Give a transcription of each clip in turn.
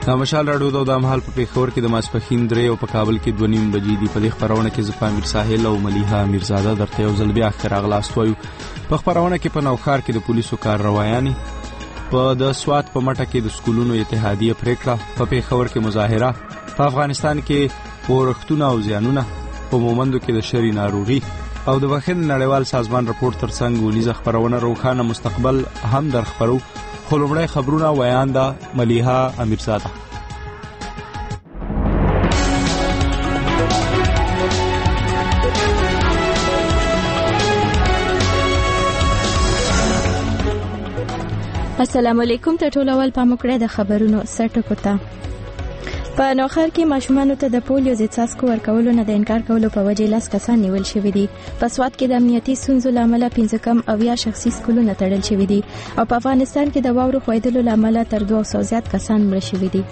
د مشال راډیو د مهال په پیښور کې د ماسپښین 3 او په کابل کې 2:30 بجې دی. په دې خبرونه کې زه امیر ساحل او ملیحه میرزاده درته یو ځل بیا ښه راغلاست وایو. په خبرونه کې په نوښار کې د پولیسو کارروایانې، په د سوات په مټه کې د سکولونو اتحادیه پریکړه، په پیښور کې مظاهره، په افغانستان کې اورښتونه او زیانونه، په مومندو کې د شری ناروغي او د بخښنې نړیوال سازمان راپور ترڅنګ ولیزه خبرونه روښانه مستقبل هم در خبرو. خو لومړی خبرونه ویان ده ملیحه امیرزاده. السلام علیکم. ته ټول اول پام وکړئ د خبرونو سرټکو ته. په نوښار کې ماشومانو ته د پولیو ضد څاڅکو ورکولو نه د انکار کولو په وجه 10 کسان نیول شوي دي. په سوات کې د امنیتي ستونزو له امله 15 کم او یا شخصي سکولونه تړل شوي دي او په افغانستان کې د واورو ښویدلو له امله تر 200 زیات کسان مړه شوي دي.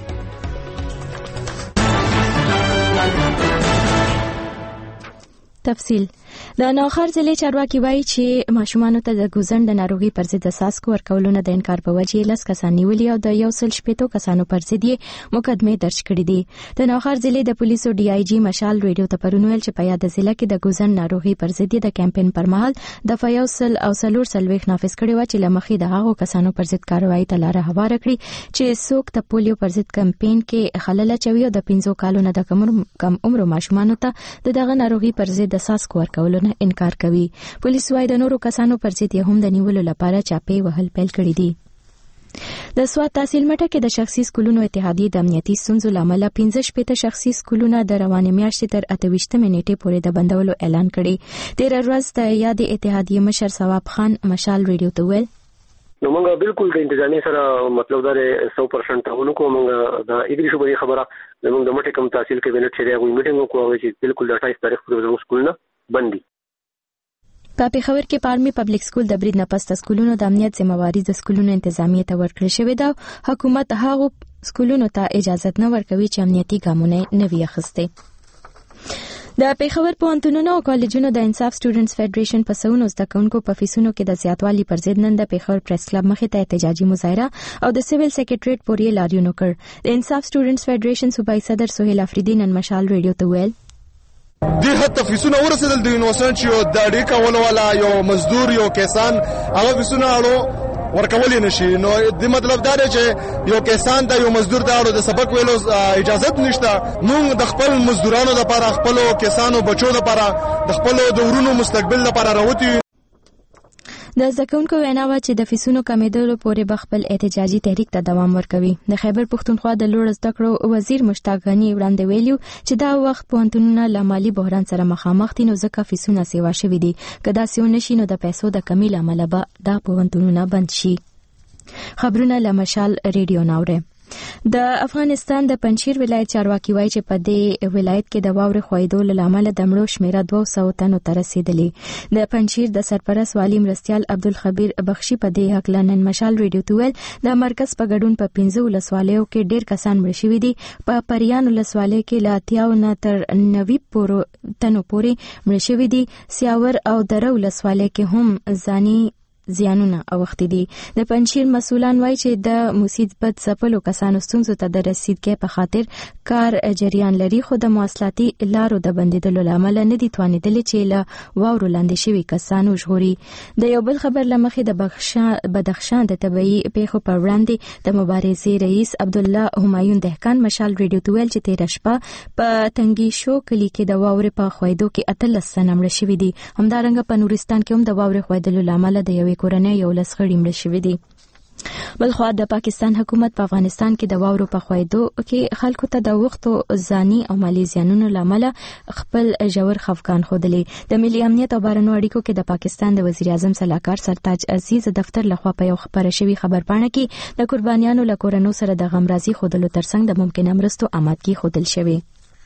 تفصیل. د نوښار ضلع چارواکي وایي چې ماشومانو ته د ګوزن د ناروغي پر ضد د څاڅکو ورکولو نه د انکار په وجه 10 کسان نیولي او د 160 کسانو پر ضد یې مقدمې درج کړې دي. د نوښار ضلع د پولیسو ډي آی جی مشال ریډیو ته پرون ویل چې په یاد ضلع کې د ګوزن ناروغي پر ضد د کمپاین پر مهال د فیوسل او سلور سلويخ نافذ کړي و چې لمخې د هغو کسانو پر ضد کاروایی ته لاره هواره کړي چې څوک د پولیو پر ضد کمپاین کې خلل اچوي او د 15 کالو نه د کم عمر ماشومانو ته دغه ناروغي پر ضد د څاڅکو ورکولو نه انکار کوي. پولیس وايي د نورو کسانو پر ضد هم د نیولو لپاره چاپې وهل پیل کړي دي. د سوات تحصیل مټه کې د شخصي سکولونو اتحادیې د امنیتي ستونزو له امله 15 شخصي سکولونه د روانې میاشتې تر 28 نیټې پورې د بندولو اعلان کړی. تیر ورځ د یادې اتحادیې مشر ثواب خان مشال ریډیو ته ویل نو موږ بالکل د انتظامی سره مطلب دا 100% تعاون کوو. موږ د اګری شوبې خبره موږ د مټه کم تحصیل کې بنټ شریعه غوښتنه میټینګ وکړو چې بالکل د 28 تاریخ پورې زموږ سکولونه بندي. په پیښور کې پارمي پبلک سکول د برید نه پس د سکولونو د امنیت ذمہواری د سکولونو انتظامیه ته ورکړل شوې ده. حکومت هغو سکولونو ته اجازه نه ورکوي چې امنیتي ګامونه نه وي اخیستي. د پیښور پوهنتونونو او کالجونو د انصاف سټوډنټس فدریشن په سونو زده کوونکو په فیسونو کې د زیاتوالي پر ضد نن د پیښور پریس کلب مخې ته احتجاجي مظاهره او د سیویل سیکریټریټ پورې لاریون وکړ. د انصاف سټوډنټس فدریشن صوبایي صدر سهیل افریدی نن مشال ریډیو ته ویل دی حتی فیسونه ورسېدل د یونیورسيټي یو د اړیکه کول والا یو مزدور یو کسان هغه فیسونه اړو ورکول نشي. نو د مطلب دا دی چې یو کسان د یو مزدور د اړو د سبق ویلو اجازه نشته. موږ د خپل مزدورانو لپاره خپل کسانو بچو لپاره د خپل د ورونو مستقبل لپاره راوتی. د زکونکو وینا و چې د فیسونو کمیدلو پورې بخپل احتجاجي تحریک ته دوام ورکوي. د خیبر پښتونخوا د لوړ زده کړو وزیر مشتاق غنی وړاندې ویلو چې دا وخت پوهنتونونه له مالي بحران سره مخامخ دي نو ځکه فیسونه سیوا شوي دي. که داسې ونه شي نو د پیسو د کمی له امله به دا پوهنتونونه بند شي. خبرونه له مشال ریډیو ناوړه. د افغانستان د پنجشیر ولایت چارواکي وایي چې په دې ولایت کې د واورې ښویدو له امله د مړو شمیره 200 تنو ته رسیدلې. د پنجشیر د سرپرست والی مرستیال عبدالخبیر بخشي په دې حق لنن مشال ریډیو ته ویل د مرکز په ګډون په 15 ولسوالیو کې ډیر کسان مړه شوي دي. په پریان ولسوالۍ کې له 80 نه تر 90 تنو پورې مړه شوي دي. سیاور او دره ولسوالۍ کې هم ځاني زیانونه اوختي دي. د پنجشیر مسولان وایي چې د مصیبت ځپلو کسانو ستونزو ته د رسیدګۍ په خاطر کار جریان لري خو د مواصلاتي لارو د بندیدلو له امله نه دي توانېدلي چې له واورو لاندې شوي کسانو ژغوري. د یو بل خبر له مخې د بدخشان د طبیعي پیښو پر وړاندې د مبارزې رئیس عبدالله همایون دهقان مشال ریډیو ته ویل چې تېره شپه په تنګي شو کلي کې د واورې په ښویدو کې 18 تنه مړه شوي دي. همدارنګه په نورستان کې هم د واورې ښویدلو له امله د یوې کورنۍ 11 غړي مړه شوي دي. بلخوا د پاکستان حکومت په افغانستان کې د واورو په ښویدو کې خلکو ته د وختو ځاني او مالي زیانونو له امله خپل ژور خفګان ښودلی. د ملي امنیت او بهرنیو اړیکو کې د پاکستان د وزیر اعظم سلاکار سرتاج عزیز دفتر لخوا په یو خبره شوی خبرپاڼه کې د قربانیانو له کورنو سره د غمرازي ښودلو ترڅنګ د ممکنه مرستو آمادګي ښودل شوی.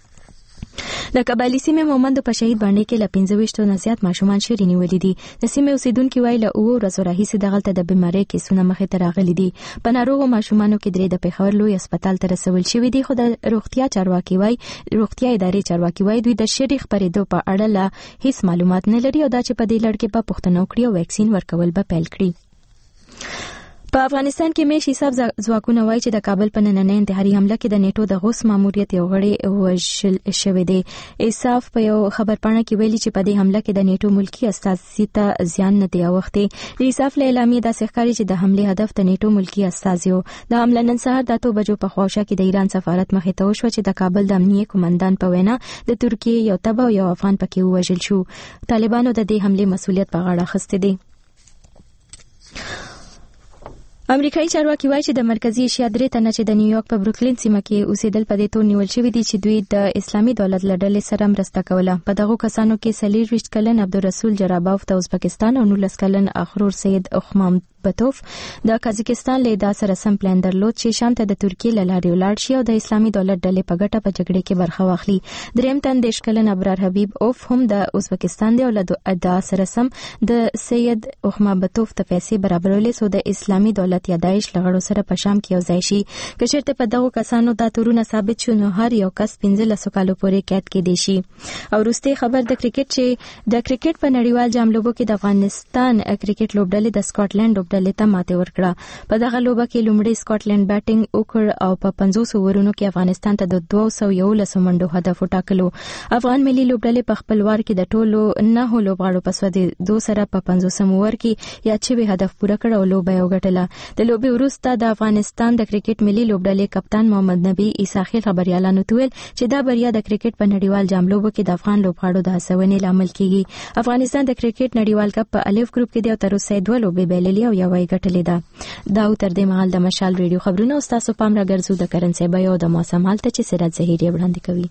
د کابل سیمې مومندو په شهید باندې کې له 15 نه زیات ماشومان شری نیولې دي. د سیمې اوسیدونکو وایي له ورځو راهیسې دغلته د بیماری کیسونه مخې ته راغلي دي. په ناروغو ماشومانو کې 3 د پیښور لوی هسپتال ته رسول شوي دي خو د روغتیا ادارې چارواکي وایي دوی د شری خپرېدو په اړه لا هیڅ معلومات نه لري او دا چې په دې لړ کې په پوښتنه وکړي او ویکسین ورکول به پیل کړي. په افغانستان کې مېشي صاحب ځواکونه وایي چې د کابل په نننۍ انتحاري حمله کې د نیټو د غوث ماموریت یو غړی وژل شوی دی. ایساف په یو خبرپاڼه کې ویلي چې په دې حمله کې د نیټو ملکی استازي ته زیان نه دی اوښتی. د ایساف له اعلامیې داسې ښکاري چې د حملې هدف د نیټو ملکی استازي و. د حمله نن سهار د 8 بجو په خواوشا کې د ایران سفارت مخې ته وشوه چې د کابل د امنیه کمانډان په وینا د ترکیې یو تبع او یو افغان پکې ووژل شو. طالبانو د دې حملې مسؤلیت په غاړه اخیستی دی. امریکایي چارواکي وایي چې د مرکزی ایشیا 3 تنه چې د نیویارک په بروکلین سیمه کې اوسېدل په دې تور نیول شوی دي چې دوی د اسلامي دولت له ډلې سره مرسته کوله. په دغه کسانو کې 24 کلن عبدالرسول جراباف د ازبکستان او 19 کلن اخرور سید اخمام بتوف د قزاقستان له ادعا سره سم پلان درلود چې شام ته د ترکیې له لارې ولاړ شي او د اسلامي دولت ډلې په ګټه په جګړه کې برخه واخلي. دریم تن 10 کلن ابرار حبیب اوف هم د ازبکستان دی او له ادعا سره سم د سید اخمام بتوف ته پیسې برابرولې سو د اسلامي دولت یا داعش لغړو سره په شام کې یو ځای شي. که چېرته په دغه کسانو دا تورونه ثابت شو نو هر یو کس 15 کالو پورې قید کې دی شي. او وروستي خبر د کرکټ چې د کرکټ په نړیوال جام لوبو کې د افغانستان کرکټ لوبډلې د سکاټلند لوبډلې ته ماته ورکړه. په دغه لوبه کې لومړی سکاټلند بیټینګ وکړ او په 50 اورونو کې افغانستان ته د 211 منډو هدف وټاکلو. افغان ملي لوبډلې په خپل وار کې د ټولو 9 لوبغاړو په سودې 2 سره په 50 اوور کې یا چې هدف پوره کړ او لوبه یې وګټله. د لوبې وروسته د افغانستان د کرکټ ملي لوبډلې کپتان محمد نبی عیساخیل خبريالانو ته ویل چې دا بریا د کرکټ په نړیوال جام لوبو کې د افغان لوبغاړو د هڅونې لامل کیږي. افغانستان د کرکټ نړیوال کپ په الف ګروپ کې د تر اوسه 2 لوبې بایللې او یو یې ګټلې ده. دا تر دې مهال د مشال ریډیو خبرونه او تاسو پام راګرځو د کرنسي بیو د موسم حالت چې سراج زهيري وړاندې کوي.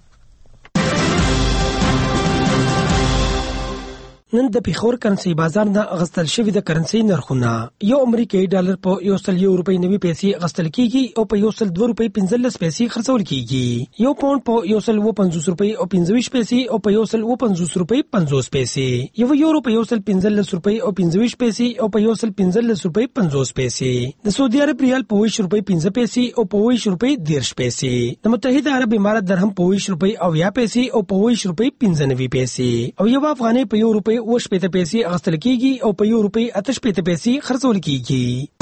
نن د پیښور کرنسي بازار نه اغستل شوی د کرنسي نرخونه یو امریکایي ډالر په 100 روپۍ 90 پیسې اغستل کیږي او په 102 روپۍ 15 پیسې خرڅول کیږي. یو پاوند په 150 روپۍ او 25 پیسې او په 150 روپۍ 50 پیسې. یو یورو په 115 روپۍ او 25 پیسې او په 115 روپۍ 50 پیسې. د سعودي عرب ریال په 20 روپۍ 15 پیسې او په 20 روپۍ 10 پیسې. د متحده عرب امارات درهم په 20 روپۍ او 10 پیسې او په 20 روپۍ 95 پیسې. او یو افغانۍ په 1 روپۍ 8 پیسې اغستل کیږي او په 1 روپۍ 8 پیسې خرڅول کیږي.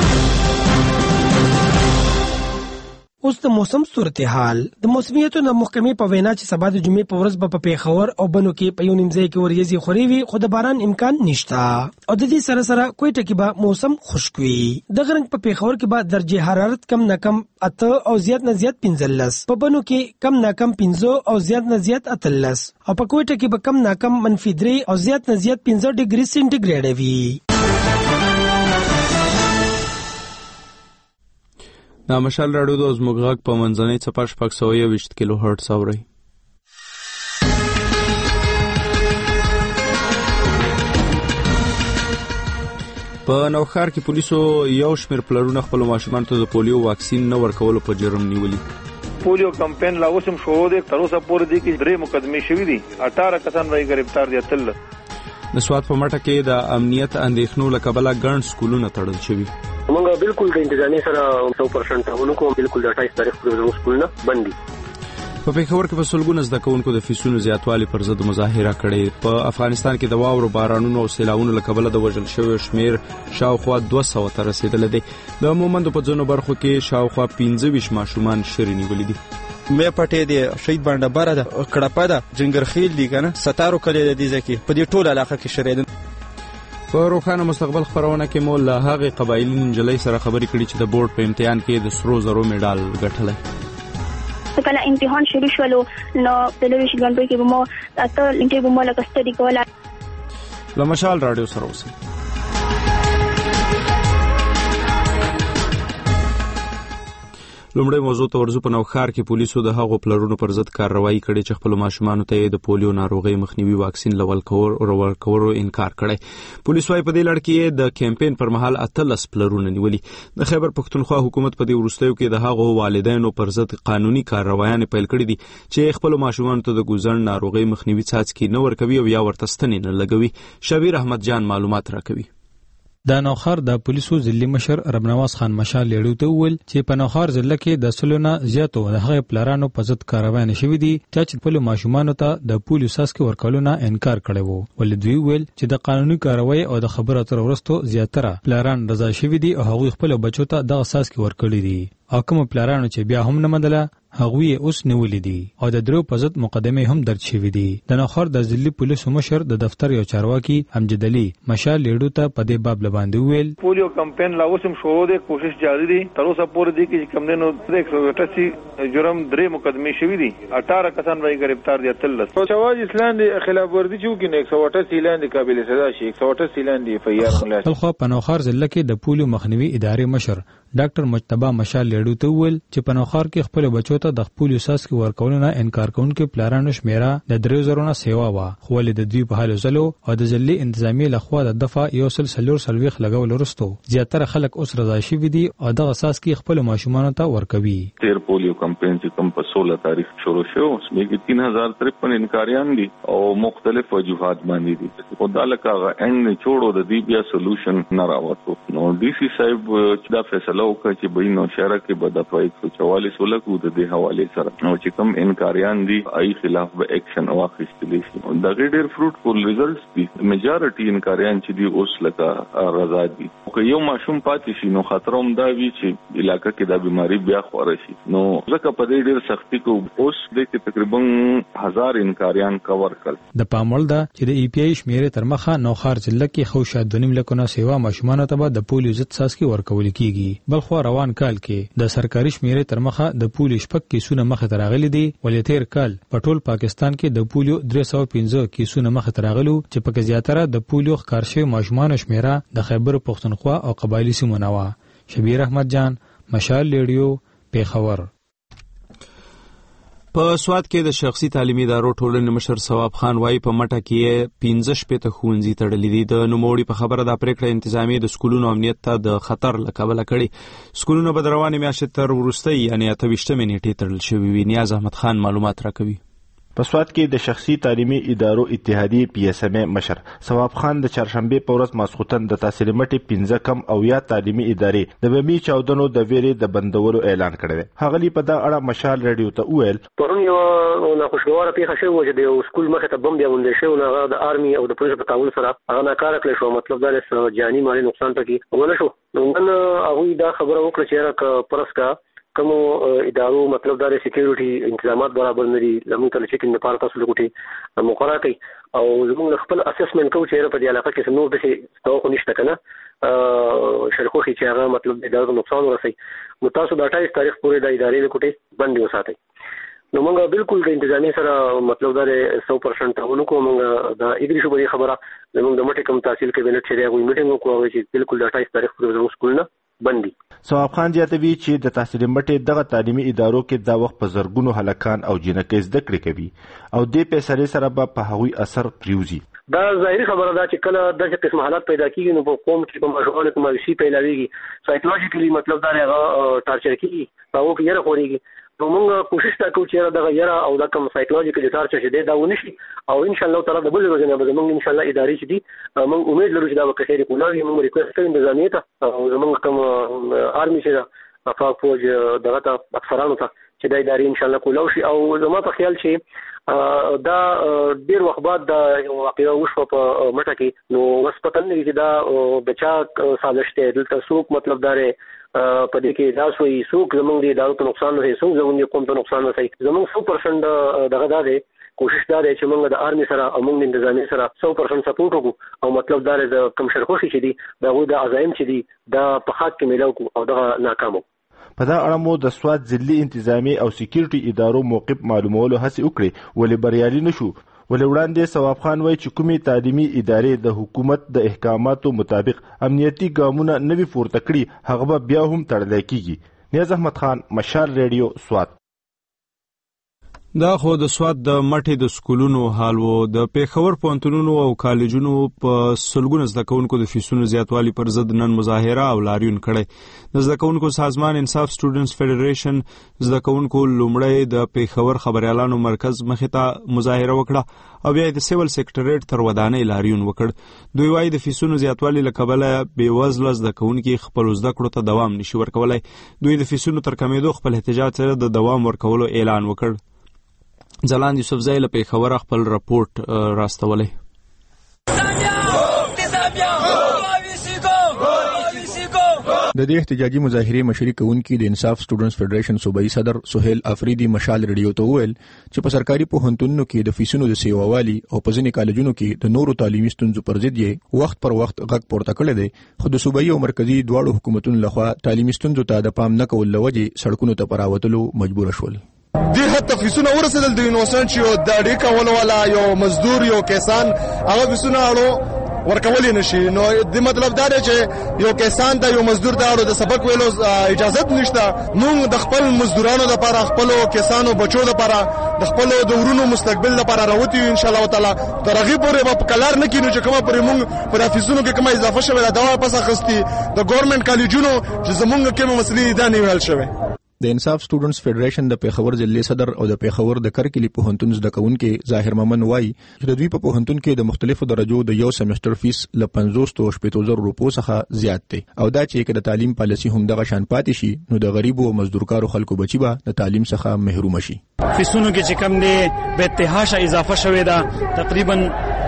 اوس د موسم صورتحال. د موسمیاتو د محکمې په وینا چې سبا د جمعې په ورځ به په پیښور او بنو کې په یو نیمځای کې وریځې خوري وي خو د باران امکان نشته او د دې سره سره کوټه کې به موسم خشک وي. د غرنګ په پیښور کې به درجه حرارت کم نه کم 8 او زیات نه زیات 15. په بنو کې کم نه کم 15 او زیات نه زیات 18 او په کوټه کې به کم نه کم -3 او زیات نه زیات 15 ډیګري سنټیګریډ وي. دا مشال راډیو د زموږ غږ په منځنۍ څپه 620 کیلو هرتز اوري. په نوښار کې پولیسو یو شمېر پلرونه خپل ماشومان ته د پولیو واکسین نه ورکولو په جرم نیولي. پولیو کمپین لا اوسم شروع دی. تر اوسه پورې دي کې 3 مقدمې شوې دي. 18 کسان راځي گرفتار دي. تل د سواد په مټه کې د امنیت اندېښنو له کبله ګڼ سکولونه تړل شوي. موږ بالکل د انتظامی سره 100% تعاون کوو. بالکل د 28 تاریخ پورې زموږ سکولونه بند دي. په پیښور کې په سلګونه زده کوونکو د فیسونو زیاتوالي پر ضد مظاهره کړې. په افغانستان کې د واورو بارانونو او سیلاونو له کبله د وژل شویو شمیر شاوخوا 200 ته رسیدلی دی. د مومندو په ځینو برخو کې شاوخوا 15 ماشومان شری نیولي دي. مې پټې دی شهید باندې بره ده کړپه ده جنګرخیل دي کنه 17 کلی د دې ځکه په دې ټول علاقه کې شریدل. په روښانه مستقبل خبرونه کې مو له هغه قبایلی نجلۍ سره خبرې کړې چې د بورډ په امتحان کې د سرو زرو میډال ګټلی. کله امتحان شروع شولو نو په لوي شګنټو کې به مو اته انټرভিউ به مو لکه ستډي کوله. له مشال راډیو سره اوسئ. لومړی موضوع ته ورځو. په نوښار کې پولیسو د هغو پلرونو پر ضد کارروایي کړې چې خپل ماشومانو ته د پولیو ناروغۍ مخنیوي واکسین ورکولو انکار کړی. پولیس وايي په دې لړ کې د کمپاین پر مهال 18 پلرونه نیولي. د خیبر پښتونخوا حکومت په دې وروستیو کې د هغو والدینو پر ضد قانوني کارروایانې پیل کړې دي چې خپل ماشومانو ته د ګوزن ناروغۍ مخنیوي څاڅکي نه ورکوي او یا ورته ستنې نه لګوي. شبیر احمد جان معلومات راکوي. د نوخار د پولیسو ضلعي مشر ربنواز خان مشال لیړو ته ویل چې په نوخار ضلع کې د سلونه زیاتو د هغه پلارانو په ضد کاروای نشوي دي چې خپل ماشومان ته د پولیسو ساسکي ورکولو نه انکار کړی وو. ولې دوی ویل چې د قانوني کاروای او د خبرو اترو وروسته زیاتره پلاران رضا شوي دي او هغوی خپل بچو ته د ساسکي ورکړي دي او کوم پلارانو چې بیا هم نه مندله هغوی اوس نیولې دي او د درو په ضد مقدمه هم درج شوې دي. د نوخار د ضلعي پولیسو مشر د دفتر یو چارواکي امجد علي مشال لیړو ته په دې باب لباندې ویل پولیو کمپاین لا اوسم شروع ده کوشش جاری دي تر اوسه پورې دي چې کم دنو 188 جرم درې مقدمه شوې دي 18 کسان وایي گرفتار دي تلل او چواز اسلام دی خلاف ورزي چې وکړي 188 لاندې قابل سزا شي 188 لاندې فیار ملات. خو په نوخار ضلع کې د پولیو مخنیوي ادارې مشر ډاکټر مجتبی مشال لیړو ته ویل چې په نوخار کې خپل بچو ته د پولیو ساسکي ورکولو نه انکار کوونکو پلارانو شمیره د 3000 سیوا وا خو ولې د دوی په حال زلو او د ضلعي انتظامی لخوا د دفعه یو سلسلور سلويخ لګول ورستو زیاتره خلک اوس رضا شوي دي او د ساسکي خپل ماشومان ته ورکوي. تیر پولیو کمپاین چې کوم په 16 تاریخ شروع شو اسمه کې 3053 انکاریان دي او مختلف وجوهات باندې دي او دا لکه اند چوڑو د دی بیا سولوشن نه راوته. نو ډي سي صاحب دا فیصله وکړه چې به نو شهر کې به د 144 ولکو د دې حواله سره نو چې کوم انکاریان دي ای خلاف به اکشن واخیستل شي. دا ډېر فروټفل ریزلټس دي. میجارټي انکاریان چې دي اوس لکه رضا دي او یو ماشوم پاتې شي نو خطر هم دا وی چې علاقې کې دا بیماری بیا خور شي. نو ځکه په دې ډېر سختي کو اوس د تقریبا 1000 انکاریان کور کړ. د پامول دا چې د ای پی آی شمیره تر مخه نوخار ضلع کې خو شاد 2.5 لکونه سیوا ماشومان ته به د پولیو ضد ساسکي ورکول کیږي. بلخو روان کال کې د سرکاري شمیره تر مخه د پولیو شپږ کیسونه مخه تراغلي دي ولې تیر کال په ټول پاکستان کې د پولیو 315 کیسونه مخه تراغلو چې په کې زیاتره د پولیو ښکارشي ماشومان شمیره د خیبر پختونخوا او قبایلی سیمونه و. شبیر احمد جان مشال لیډیو پیښور. په سواد کې د شخصي تعلیمي ادارو ټولنې مشر ثواب خان وايي په مټه کې 15 شپته ښوونځي تړلي دي. د نوموړي په خبره د پریکړه انتظامی د سکولونو امنیت ته د خطر لکبله کړي. سکولونه به د روانې میاشتې تر وروستۍ یعنی 28 نیټې تړل شوي وي. نیاز احمد خان معلومات راکوي. په سواد کې د شخصي تعلیمي ادارو اتحادیې پی اس ام مشر ثواب خان د چهارشنبه په ورځ ماسخوتن د تحصیل مټي 15 کم او یا تعلیمي ادارې د بمی چاودنو د ویرې د بندولو اعلان کړی. هغلی په دا اړه مشال ریډیو ته وویل پرون یو ناخوشګواره پیښه شوې و چې د سکول مخې ته بم بیا ونډې شو نو هغه د آرمي او د پولیسو په تعاون سره هغه ناکاره کړی شو. مطلب دا چې جاني مالي نقصان پکې ونه شو. نو نن هغه دا خبره وکړه چې راک پرسکا کوم ادارو مطلب دا سکیورټي تنظیمات برابر نري زموږ ته چیکینګ لپاره تاسو لګوټي مقرره کوي او زموږ خپل اسسمنت کوو چې په دې علاقه کې نور د توقع نشته کنه شرخوخي چې هغه مطلب د ادارو نقصان ورسي نو تاسو د 28 تاریخ پورې د ادارې لګوټي باندې وساتئ. نو موږ بالکل د انتظامی سره مطلب دا 100% ونکو موږ د ادري شو بری خبره زموږ د مټي کم تحصیل کابینټ چې راغوي میټینګ وکړو چې بالکل د 28 تاریخ پورې زموږ سکول نه بندي. ثواب خان زیاتوي چې د تحصیل مټي دغه تعلیمي ادارو کې دا وخت په زرګونو هلکان او جنکې زده کړې کوي او د پیسې سره به په هغوی اثر پریوزي. دا ظاهري خبره ده چې کله دغه قسم حالات پیدا کیږي نو په قوم کې په مشغول کوم شي پیلاویږي سایکولوژیکلی مطلب دا هغه ټارچر کیږي هغه کې یره خوريږي. نو موږ کوشش وکړو چې دا یره او دا کوم سایکولوژیکلی ټارچر چې دا ونشي او ان شاء الله تعالی د بل ورځې نه به موږ ان شاء الله ادارې چې دي موږ امید لرو چې دا به خیر کولاوي. موږ ریکوست کوو انتظامیه ته او موږ کوم آرمي چې افاق فوج دغه ته افسرانو ته چې دا ادارې ان شاء الله کولاو شي. او زما په خیال چې دا ډیر وخت بعد د واقعیا وشو په مټه کې نو وسپتن نه چې دا بچا سازش ته دلته سوق مطلب داره په دې کې دا سوی سوق زمونږ د ادارو ته نقصان نه سوق زمونږ قوم ته نقصان نه سي زمونږ 100% دغه دا دی کوشش دا دی چې موږ د آرمي سره او موږ د انتظامی سره 100% سپورټ وکړو او مطلب دا د کم شرخوشي چې دي دا د عزایم چې دي دا په خاط کې ملاو کو او دا ناکامو. په دا اړه مو د سواد ضلعي انتظامی او سکیورټي ادارو موقف معلومولو هڅه وکړي ولې بریالي نشو. ولې وړاندې ثواب خان وایي چې کومې تعلیمي ادارې د حکومت د احکاماتو مطابق امنیتي ګامونه نوي پورته کړي هغه بیا هم تړل کیږي. نیاز احمد خان مشال ریډیو سواد. دا خو د سواد د مټې د سکولونو حال وو. د پیښور پوهنتونونو او کالجونو په سلګونو زده کوونکو د فیسونو زیاتوالي پر ضد نن مظاهره او لاریون کړی. د زده کوونکو سازمان انصاف سټوډنټس فیډریشن زده کوونکو لومړی د پیښور خبريالانو مرکز مخې ته مظاهره وکړه او بیا د سیول سیکریټریټ تر ودانۍ لاریون وکړ. دوی وايي د فیسونو زیاتوالي له کبله بېوزله زده کوونکي خپل زده کړو ته دوام نشي ورکولای. دوی د فیسونو تر کمیدو خپل احتجاج سره د دوام ورکولو اعلان وکړ. ځلاند یوسفزی له پیښور خپل راپورټ راستولی. د دې احتجاجي مظاهرې مشري کوونکي د انصاف سټوډنټس فیډریشن صوبایي صدر سهیل افریدي مشال ریډیو ته وویل چې په سرکاري پوهنتونونو کې د فیسونو د سیووالي او په ځینې کالجونو کې د نورو تعلیمي ستونزو پر ضد یې وخت پر وخت غږ پورته کړی دی، خو د صوبایي او مرکزي دواړو حکومتونو لخوا تعلیمي ستونزو ته د پام نه کول له وجې سړکونو ته پر راوتلو مجبور شول. دې حتی فیسونه ورسېدل د یونیورسيټي یو د اړې کولو والا یو مزدور یو کسان هغه فیسونه اړو ورکولې نشي. نو د مطلب دا دی چې یو کسان د یو مزدور د اړو د سبق ویلو اجازه نشته. موږ د خپل مزدورانو لپاره خپل کسانو بچو لپاره د خپل د ورونو مستقبل لپاره راوتی ان شاء الله تعالی ترغیب پورې په کلار نه کینو چې کومه پرې موږ پر افیسونو کې کومه اضافه شوه دا پس اخستي د ګورنمنت کالجونو چې زمونږ کومه مسلې دا نه ویل شوه. د انصاف سټوډنټس فیډریشن د پیښور ضلع صدر او د پیښور د کرکلی پوهنتون زده کوونکي ظاهر ممن وایي چې د دوی په پوهنتون کې د مختلفو درجو د یو سمستر فیس له 500,000 روپو څخه زیات دی او دا چې د تعلیم پالیسي هم دغه شان پاتې شي نو د غریبو او مزدورکارو خلکو بچي به د تعلیم څخه محروم شي. فیسونو کې چې کم دی به اتحاشه اضافه شوې ده، تقریبا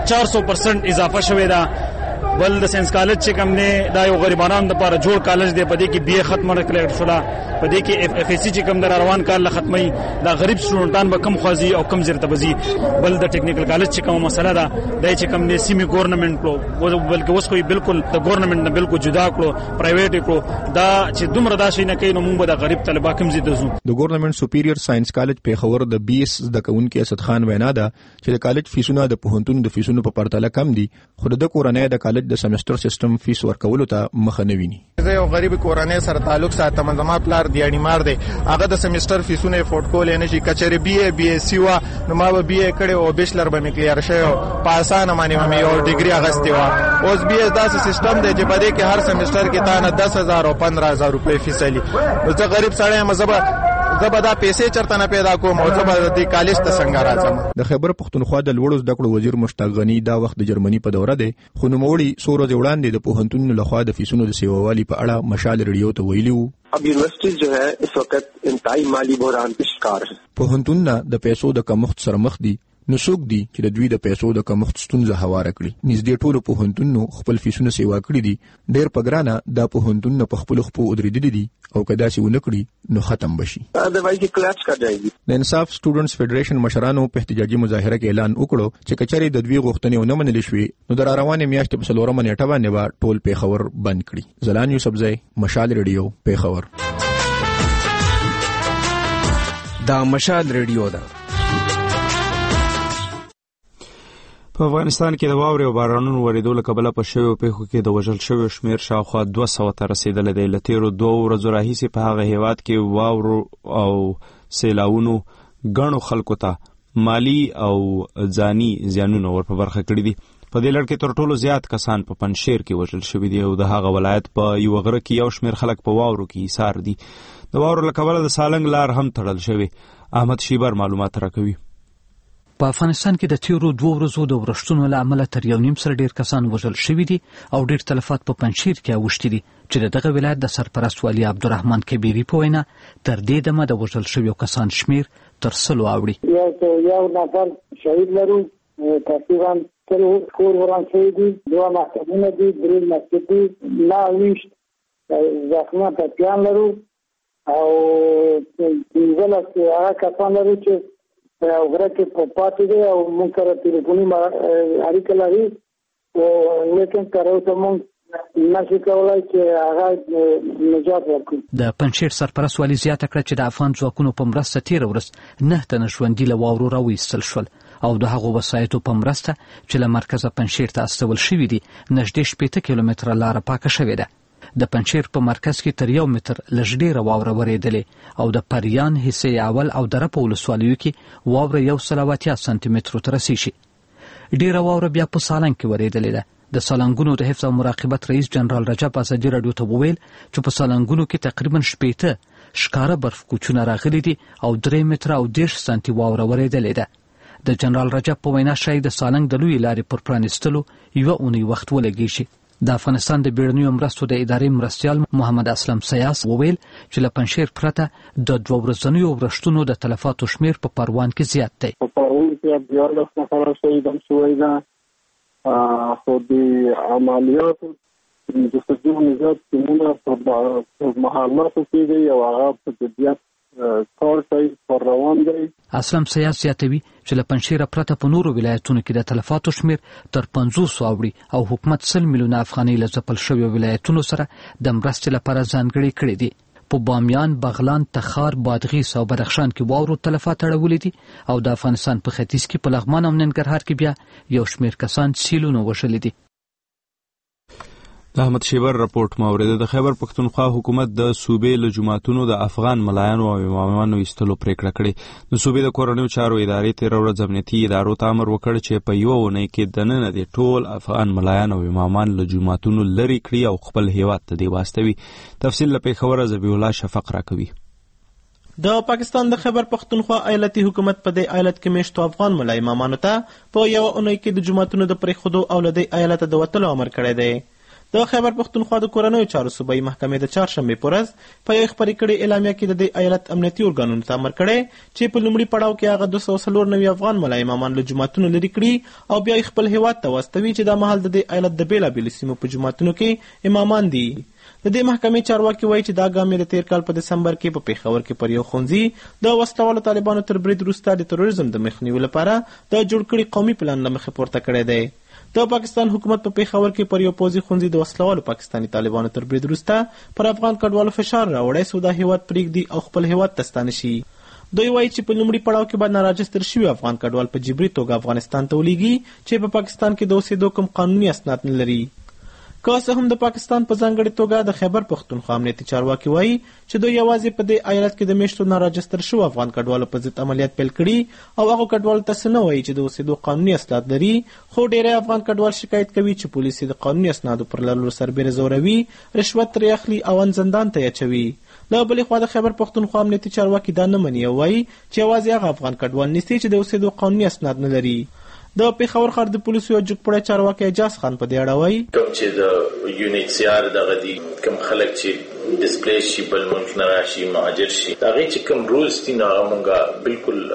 400% اضافه شوې ده. بل د ساينس کالج چې کم نه دا یو غریبانو لپاره جوړ کالج دی، په دې کې بي ختمه کړل شو، په دې کې اف اس سی چې کم در روان کال ختمي دا غریب سټوډنټان به کم خوازي او کم زیرته بزي. بل د ټیکنیکل کالج چې کوم مسله ده د چې کم نه سیمي ګورنمنت کړو بلکې اوس کوئی بالکل د ګورنمنت نه بالکل جدا کړو پرایویټ کړو دا چې دومره دا شي نه کوي نو موږ د غریب طلبه کم زیاته زو. د ګورنمنت سپیریور ساينس کالج پیښور د 20 د کونکي اسد خان وینا ده چې د کالج فیسونه د پوهنتون د فیسونو په پرتله کم دي، خو د کورنۍ د کالج د سمستر سیستم فیس ورکولو ته مخه نه ویني. زه یو غریب کورنۍ سره تعلق ساتم، زما پلار دی اړیمار دی، هغه د سمستر فیسونه افورد کول نه شي. کچره بي اس سی وا نو ما به بي کړي او بیچلر به مې کلیر شوی په اسانه باندې مې یو ډیګري اغستې و. اوس بي اس داسې سیستم دی چې په دې کې هر سمستر کې تا نه 10,000 او 15,000 روپۍ فیس لري. نو زه غریب سړی یم، زه به دا پیسې چرته نه پیدا کوم او زه به د کالج ته څنګه راځم. د خیبر پښتونخوا د لوړو زده کړو وزیر مشتاق غنی دا وخت د جرمني په دوره دی، خو نوموړي څو ورځې وړاندې د پوهنتون لخوا د فیسونو د سیووالي په اړه مشال ریډیو ته ویلي وو. اب یونیورسٹیز جو ہے اس وقت انتہائی مالی بحران کا شکار ہے. پوهنتون د پیسو د کمښت سره مخ دي. نو څوک دي چې د دوی د پیسو د کمښت ستونزه هواره کړي؟ نږدې ټولو پوهنتونونو خپل فیسونه سیوا کړي دي. ډېر په ګرانه دا پوهنتونونه په خپلو خپو ودرېدلي دي او که داسې ونه کړي نو ختم بشي. د انصاف سټوډنټس فیډریشن مشرانو په احتجاجي مظاهره کې اعلان وکړو چې کچري د دوی غوښتنې ونه منل شوې نو د روانې میاشتې په 4 نیټه باندې به ټول پیښور بند کړي. ځلاند یوسفزی، مشال ریډیو، پیښور. دا مشال ریډیو ده. په افغانستان کې د واورې او بارانونو ورېدو له کبله په شویو پیښو کې د وژل شویو شمېر شاوخوا 200 ته رسېدلی دی. له تېرو 2 ورځو راهیسې په هغه هېواد کې واورو او سیلاونو ګڼو خلکو ته مالی او ځاني زیانونه ور په برخه کړي دي. په دې لړ کې تر ټولو زیات کسان په پنجشیر کې وژل شوي دي او د هغه ولایت په یوه غره کې یو شمېر خلک په واورو کې ایسار دي. د واورو له کبله د سالنګ لار هم تړل شوې. احمد شیبر معلومات راکوي. په افغانستان کې د تیرو 2 ورځو د ورښتونو له امله تر 1.5 سره ډېر کسان وژل شوي دي او ډېر تلفات په پنجشیر کې اوښتي دي چې د دغه ولایت د سرپرست والي عبدالرحمن کبیري په وینا تر دې دمه د وژل شویو کسان شمېر تر 100 اوړي. یو نفر شهید لرو، تقریبا 3 کور وران شوي دي، 2 مکتبونه دي، 3 مسجد دي، 9 زخمه ټپیان لرو او 15 هغه کسان لرو چې او غره کې په پاتې دي او موږ سره ټلیفوني اړیکه لري لیکن تر اوسه موږ نشو کولای چې هغه نجات ورکړو. د پنجشیر سرپرست والي زیاته کړه چې د افغان ځواکونو په مرسته تېره ورځ 9 تنه ژوندي له واورو راویستل شول او د هغو وسایطو په مرسته چې له مرکزه پنجشیر ته استول شوي دي نږدې 80 کیلومتره لاره پاکه شوې ده. د پنشیر په مرکز کې تر 1 متر لږ ډیره واوره ورېدلې او د پریان حصې اول او دره په ولسوالیو کې واوره 180 سانتي مترو ته رسیږي. ډیره واوره بیا په سالنګ کې ورېدلې ده. د سالنګونو د حفظ او مراقبت رئیس جنرال رجب ازادي راډیو ته وویل چې په سالنګونو کې تقریبا 80 ښکاره برف کوچونه راغلي دي او 3 متره او 10 سانتي واوره ورېدلې ده. د جنرال رجب په وینا شاید د سالنګ د لوی لارې پر پرانیستلو یوه اونۍ وخت ولګي شي. د افغانستان د بیړنیو مرستو د ادارې مرستیال محمد اسلم سیاس وویل چې له پنشیر پرته د 2 ورځنیو ورښتونو د تلفاتو شمیر په پروان کې زیات دی. په پروان کې 14 نفر شهیدان شوي ده، خو د عملیاتو د سجون نجات ټیمونه په محلاتو کې دي او هغه په جدیت کار کوي پر روان دی. اسلم سیاس زیاتوي چې له پنشیره پرته په نورو ولایتونو کې د تلفاتو شمیر تر 500 اوړي او حکومت 100 میلیونه افغانۍ له ځپل شویو ولایتونو سره د مرستې لپاره ځانګړي کړي دي. په بامیان، بغلان، تخار، بادغیس او بدخشان کې واورو تلفات اړولي دي او د افغانستان په ختیځ کې په لغمان او ننګرهار کې بیا یو شمیر کسان سیلونه وشلي دي. د احمد شیبر رپورت مورده. د خیبر پښتونخوا حکومت د صوبې له جماعتونو د افغان ملایانو او امامانو ایستلو پریکړه کړې. د صوبې د کورنیو چارو ادارې تیر ورځ امنیتي ادارو ته امر وکړ چې په یو اونۍ کې دننه د ټول افغان ملایان او امامان له جماعتونو لري کړي او خپل هیواد ته دی واستوي. تفصیل له پیښور ذبیح الله شفق راکوي. د پاکستان د خیبر پښتونخوا ایالتي حکومت په دې ایالت کې میشتو افغان ملای امامانو ته په یو اونۍ کې د جماعتونو د پریښودو او له دې ایالت د وتلو امر کړی دی. د خیبر پښتونخوا د کورنیو چارو صوبایي محکمې د چهارشنبې په ورځ په یو خبري کړي اعلامیه کې د دې ایالت امنیتي ارګانونو ته امر کړی چې په لومړي پړاو کې هغه 294 افغان ملای امامان له جماعتونو لري کړي او بیا خپل هیواد ته واستوي چې د مهال د دې ایالت د بیلابېلو سیمو په جماعتونو کې امامان دي. د دې محکمې چارواکي وایي چې دا ګام د تیر کال په دسمبر کې په پیښور کې پر یو ښوونځي د وسلوالو طالبانو تر برید وروسته د تروریزم د مخنیوي لپاره د جوړ کړي قومي پلان له مخې پورته کړی دی. د پاکستان حکومت په پیښور کې پر یو پوځي ښوونځي د وسلوالو پاکستاني طالبانو تر برید وروسته پر افغان کډوالو فشار راوړی څو دا هیواد پرېږدي او خپل هیواد ته ستانه شي. دوی وایي چې په لومړي پړاو کې به ناراجستر شوي افغان کډوال په جبري توګه افغانستان ته ولېږي چې په پاکستان کې د اوسېدو کوم قانوني اسناد نه لري. که څه هم د پاکستان په ځانګړې توګه د خیبر پښتونخوا امنیتي چارواکي وایي چې دوی یوازې په دې ایالت کې د میشتو ناراجستر شوو افغان کډوالو په ضد عملیات پیل کړي او هغو کډوالو ته څه نه وایي چې د اوسېدو قانوني اسناد لري، خو ډېری افغان کډوال شکایت کوي چې پولیس یې د قانوني اسنادو پر لرلو سربیره زوروي، رشوت ترې اخلي او ان زندان ته یې اچوي. له بلې خوا د خیبر پښتونخوا امنیتي چارواکي دا نه مني او وایي چې یوازې هغه افغان کډوال نیسي چې د اوسېدو قانوني اسناد نه لري. د پیښور ښار د پولیسو یو جګپړی چارواکی اجاز خان په دې اړه وایي کوم چې د یونیسیار دغه دي کوم خلک چې ډسپلیس شي بل ملک نه راشي مهاجر شي هغه چې کوم رولز دي نو هغه مونږه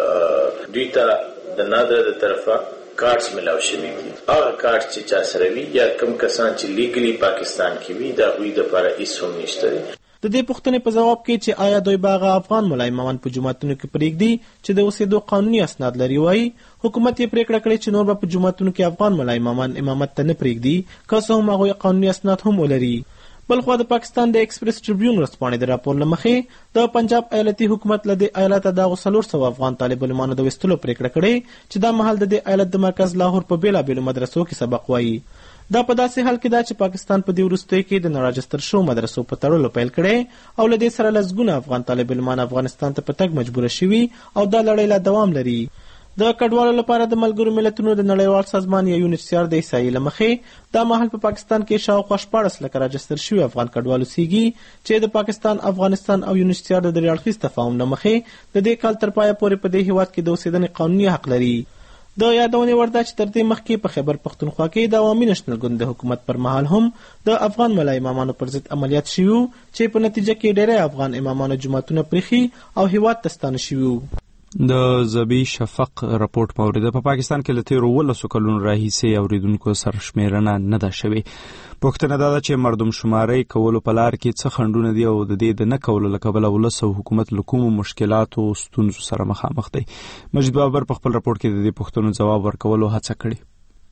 بالکل دوی ته د نادره د طرفه کارتس ملاو شوي دي. هغه کارت چې چا سره وي یا کوم کسان چې لیګلی پاکستان کې وي د هغوی دپاره هېڅ هم نشته دی. د دې پوښتنې په جواب کې چې آیا دوی به هغه افغان ملای امامان په جوماتونو کې پرېږدي چې د اوسېدو قانوني اسناد لري، وایي حکومت یې پرېکړه کړې چې نور به په جوماتونو کې افغان ملای امامان امامت ته نه پرېږدي که څه هم هغوی قانوني اسناد هم ولري. بلخوا د پاکستان د ایکسپریس ټریبیون ورځپاڼې د راپور له مخې د پنجاب ایالتي حکومت له دې ایالته دغو 400 افغان طالب علمانو د ویستلو پرېکړه کړې چې دا مهال د دې ایالت د مرکز لاهور په بېلابېلو مدرسو کې سبق وایي. دا په داسې حال کې ده چې پاکستان په دې وروستیو کې د ناراجستر شوو مدرسو په تړلو پیل کړی او له دې سره لسګونه افغان طالب علمان افغانستان ته په تګ مجبوره شوي او دا لړۍ لا دوام لري. د کډوالو لپاره د ملګرو ملتونو د نړیوال سازمان یا یونیسیار د احصایې له مخې دا مهال په پاکستان کې شاوخوا 14 لکه راجستر شوي افغان کډوال اوسېږي چې د پاکستان، افغانستان او یونیسیار د درې اړخیز تفاهم له مخې د دې کال تر پایه پورې په دې هیواد کې د اوسېدنې قانوني حق لري. د یادونې وړ ده چې تر دې مخکې په خیبر پښتونخوا کې د عوامي نشنل ګوند د حکومت پر مهال هم د افغان ملای امامانو پر ضد عملیات شوي وو چې په نتیجه کې ډېری افغان امامانو جوماتونه پرېښي او هیواد ته ستانه شوي وو. د ذبیح شفق رپورت مورده. په پاکستان کې له تیرو 18 کلونو راهیسې اوریدونکو سرشمیرنه نه ده شوې. پوښتنه دا ده چې مردم شمارۍ کولو په لار کې څه خنډونه دي او د دې د نه کولو له کبله ولس او حکومت له کومو مشکلاتو او ستونزو سره مخامخ دی. مجید بابر په خپل رپورت کې د دې پوښتنو ځواب ورکولو هڅه کړې.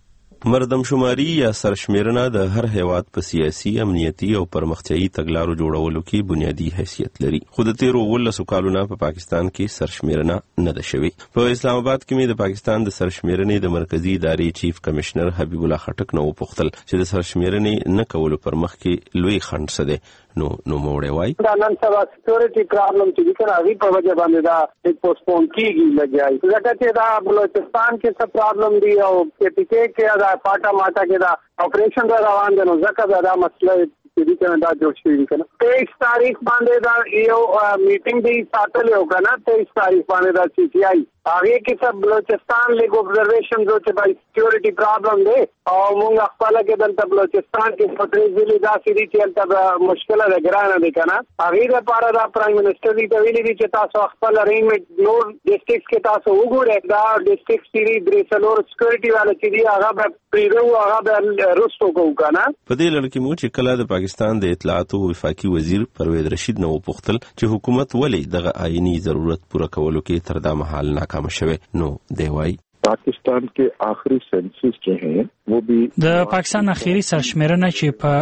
مردمشماري یا سرشمیرنه د هر هیواد په سیاسي، امنیتي او پرمختیایي تګلارو جوړولو کې بنیادی حیثیت لري. خو د تیرو 18 کالونو په پاکستان کې سرشمیرنه نه ده شوې. په اسلام آباد کې د پاکستان د سرشمیرنې د مرکزی ادارې چیف کمشنر حبیب الله خټک نو پوښتل چې د سرشمیرنې نه کولو پر مخ کې لوی خنډ څه دی. نو موړی وای دا نن سبا سکیورټي پرابلم چې کنه هغه په وجه باندې دا پوسټپون کیږي لګیای ځکه چې دا بلوچستان کې څه پرابلم دی او پی کې دا پاټا ماټا کې دا اپریشن روان دي نو ځکه دا مسله چې کنه دا جوړ شوی کنه 23 تاریخ باندې دا یو میټینګ دی ساتل یو کنه 23 تاریخ باندې دا چې آی هغه کې سب بلوچستان لیګ observation جو چې بای سکیورټي پرابلم دی او موږ خپل کې دلته بلوچستان کې پټري ځلې دا سړي چې تل مشکله ده ګرانه دي کنه هغه لپاره دا پرایم منسٹر دی ویلي دي چې تاسو خپل ارینجمنت نور ډیسټریکټس کې تاسو وګورئ دا ډیسټریکټ سری درېسلور سکیورټي والا چې دی هغه به پریرو هغه به رستو کو کنه. په دې لړ کې مو چې کله د پاکستان د اطلاعات او وفاقي وزیر پرویز رشید نو پوښتل چې حکومت ولې دغه آئینی ضرورت پوره کولو کې تر دا مهال ناکام شوه نو دی وای पाकिस्तान के आखिरी सेंसस जो हैं वो भी د پاکستان اخیری سرشمیرنه چې په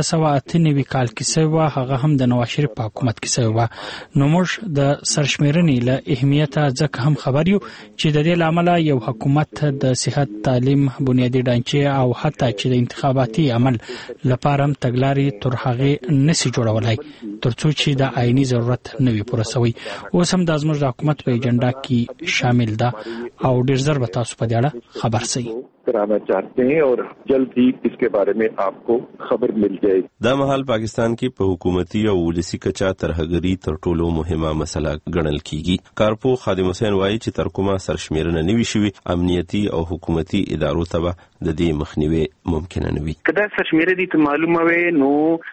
1998 کال کې سوه هغه هم د نواز شریف په حکومت کې سوه نو موږ د سرشمیرنې له اهمیت ځکه هم خبر یو چې د دې لامل یو حکومت د صحت، تعلیم، بنیادی ډانچې او حتی چې د انتخاباتي عمل لپاره هم تګلارې تر هغه نسی جوړولای ترڅو چې د آئینی ضرورت نوي پوره شوی. اوس هم د زموږ د حکومت په ایجنډا کې شامل ده او ډیر ضرورت تاسو په دې اړه خبر سئ कराना चाहते हैं और जल्द ही इसके बारे में आपको खबर मिल जाएगी. دا مهال پاکستان کې په حکومتي او ولسی کچا ترهګری تر ټولو مهمه مسله ګڼل کیږي. کارپو خادم حسین وایي چې تر کومه سرشمیرنه نوي شوی امنیتي او حکومتي ادارو ته د دې مخنیوي ممکن نه وي. کله سرشمیره دي ته معلومه وي نو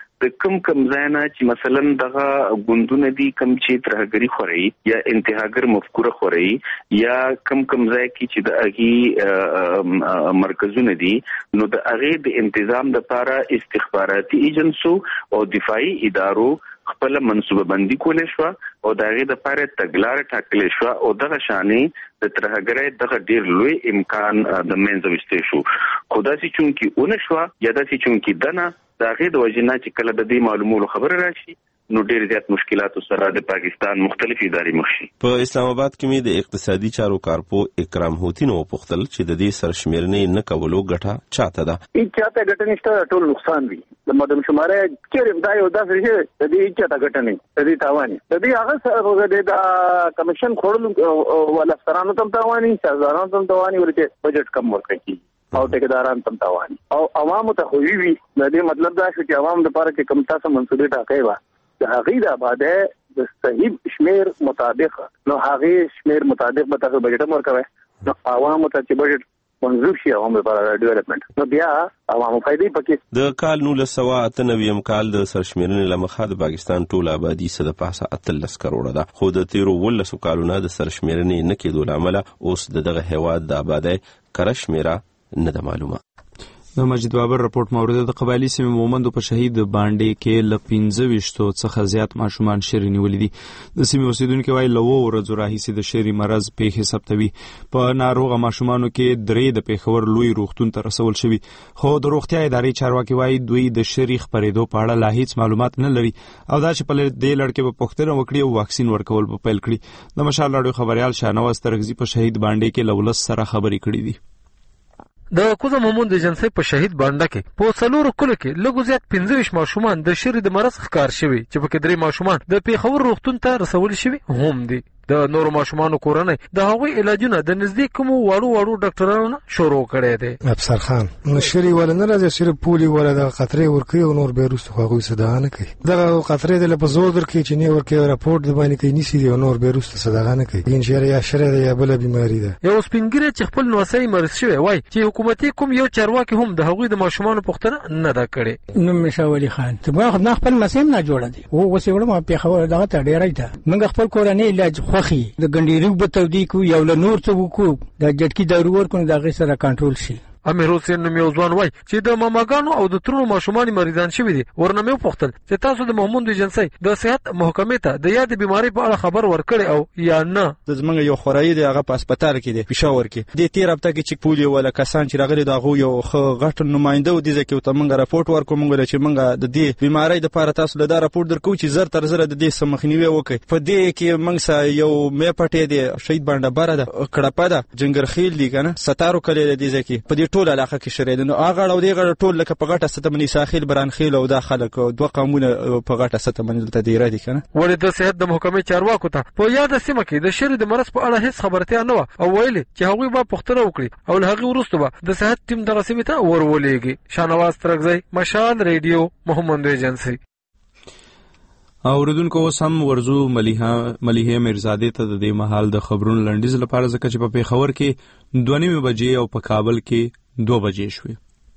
کم ځایونه چې مثلا دغه غوندونه دي کم چې ترهګری خوري یا انتهاګر مفکوره خوري یا کم ځای کې چې د اغي مرکزونه دي نو د اغي د تنظیم لپاره استخباراتي ایجنسو او دفاعي ادارو خپل منصوبه بندي کولې شو او دغه د لپاره تګلار ټاکلې شو او دغه شانې د ترهګرۍ دغه ډیر لوی امکان د منځ وستې شو. خدا سي چونکی اون شو یا د سي چونکی دنه دغه د وجنه چې کله د دې معلوماتو خبر راشي نو ډیر زیات مشکلات سره د پاکستان مختلفې ادارې مخ شي. په اسلام آباد کې مې د اقتصادي چارو کارپو اکرام هوتی نو پوښتل چې د دې سرشمیرنې نه کولو ګټه چاته ده. هیڅ چاته ګټه نشته، ټول نقصان وي. د مدام شماره چې دا یو داسې شی د دې چاته ګټه نه د دې تاواني د دې هغه سره د کمیشن خورلو ولا سترانو تم تاواني سازارانو تم تاواني ورته بجټ کم ورکړي او ټیکداران تم تاواني او عوامو ته خوي وي. د دې مطلب دا شو چې عوام د لپاره کې کم تاسو منسوبې ټاکي وا د هغې د آباده د صحیح شمیر مطابق نو هغې شمیر مطابق به تاسو بجټ ورکوي نو عوامو ته چې بجټ منظور شي عوام لپاره ډیولپمنٹ نو بیا عوامو فائدې پکې. د کال 1998 کال د سرشمیرنې لمخه د پاکستان ټول آبادی څخه پاسه 13 کروڑه ده خو د تیرو 18 کالونو د سرشمیرنې نه کېدو لامل اوس دغه هیواد د آبادی کرشمیره نه ده معلومه. د مجید بابر رپورت مورد د قبایلی سیمې مومندو په شهید باندې کې ل 15 څخه زیات ماشومان شری نیولې دي. د سیمې اوسیدونکو وايي لوو ورځو راهیسې د شری مرز پیښې ثبتوي. په ناروغه ماشومانو کې درې د پیښور لوی روغتون ته رسول شوی خو د روغتیا ادارې چارواکي وايي دوی د شری خبرېدو په اړه لا هیڅ معلومات نه لري او دا چې په دې لړ کې په پښتنه وکړي او واکسین ورکول په پیل کړي. د مشال راډیو خبريال شاهنواز ترغزي په شهید باندې کې لولس سره خبرې کړې دي. د کوزه مومند ایجنسی په شهید باندې کې په څلورو کلو کې لږ زیات 15 ماشومان د شری د مرض ښکار شوي چې په کې درې ماشومان د پیښور روغتون ته رسول شوي هم دي. د نورو ماشومانو کورنۍ د هغوی علاجونه د نږدې کومو وړو ډاکټرانو شروع کړي دي. افسر خان نشری ولا نه راځي صرف پولی ولا د قطرې ورکوي او نور بیروست هغوی صدقه نه کوي. دغه قطرې د په زور درکې چې نه ورکوي راپورټ د باندې کوي نسی دی او نور بیروست صدقه نه کوي. انشاء یا شری دی یا بل بیماری ده. یو سپینګری چې خپل نوسای مرز شوی وای چې حکومتي کوم یو چارواکي هم د هغوی د ماشومانو پوښتنه نه دا کړي. نو مشاولی خان ته ما خپل مسیم نه جوړه دي او وسې وړم په خبره دغه ته ډیرای ده. موږ خپل کورنۍ علاج خوخي د ګنډيرو به تودې کو یو له نور څه وکړو د جټکی دارو ورکو د غي سره کنټرول شي. امیر حسین نوم یو ځوان وایي چې د ماماګانو او د ترونو ماشومان مریضان شوي دي. ورنه مې وپوښتل چې تاسو د محمود ایجنسۍ د صحت محکمې ته د یادې بیمارۍ په اړه خبر ورکړی او یا نه؟ د زمونږ یو خورایي دی هغه په هسپتال کې دی پېښور کې. د تېر هفته کې چې پولیو والا کسان چې راغلي د هغو یو غټ نماینده و دې ځای کې ورته موږ راپورټ ورکړو. موږ ویل چې موږ د دې بیمارۍ دپاره تاسو له دا راپورټ درکوو چې زر تر زره د دې څه مخنیوی وکړئ. په دې کې موږ سره یو میپټی دی، شهید بانډه بره ده، کړپه ده، جنګرخیل دی که نه، ستارو کلی دی دې ځای کې په دې ټول علاقه کې شری دی. نو هغه غړ او دې غړ ټول لکه په غټه سطح باندې ساخیل برانخیل او دا خلک دوه قومونه په غټه سطح باندې دلته دیره دي که نه. ولې د صحت د محکمې چارواکو ته په یاده سیمه کې د شری د مرض په اړه هیڅ خبرتیا نه وه او ویلې چې هغوی به پوښتنه وکړي او له هغې وروسته به د صحت ټیم دغه سیمې ته ورولېږي. شاهنواز ترکزی، مشال ریډیو، محمد ایجنسۍ. اوریدونکو اوس هم ورزو ملیحه میرزادې ته د دې مهال د خبرونو لنډیز لپاره، ځکه چې په پیښور کې 2:30 بجې او په کابل کې 2 بجې شوې.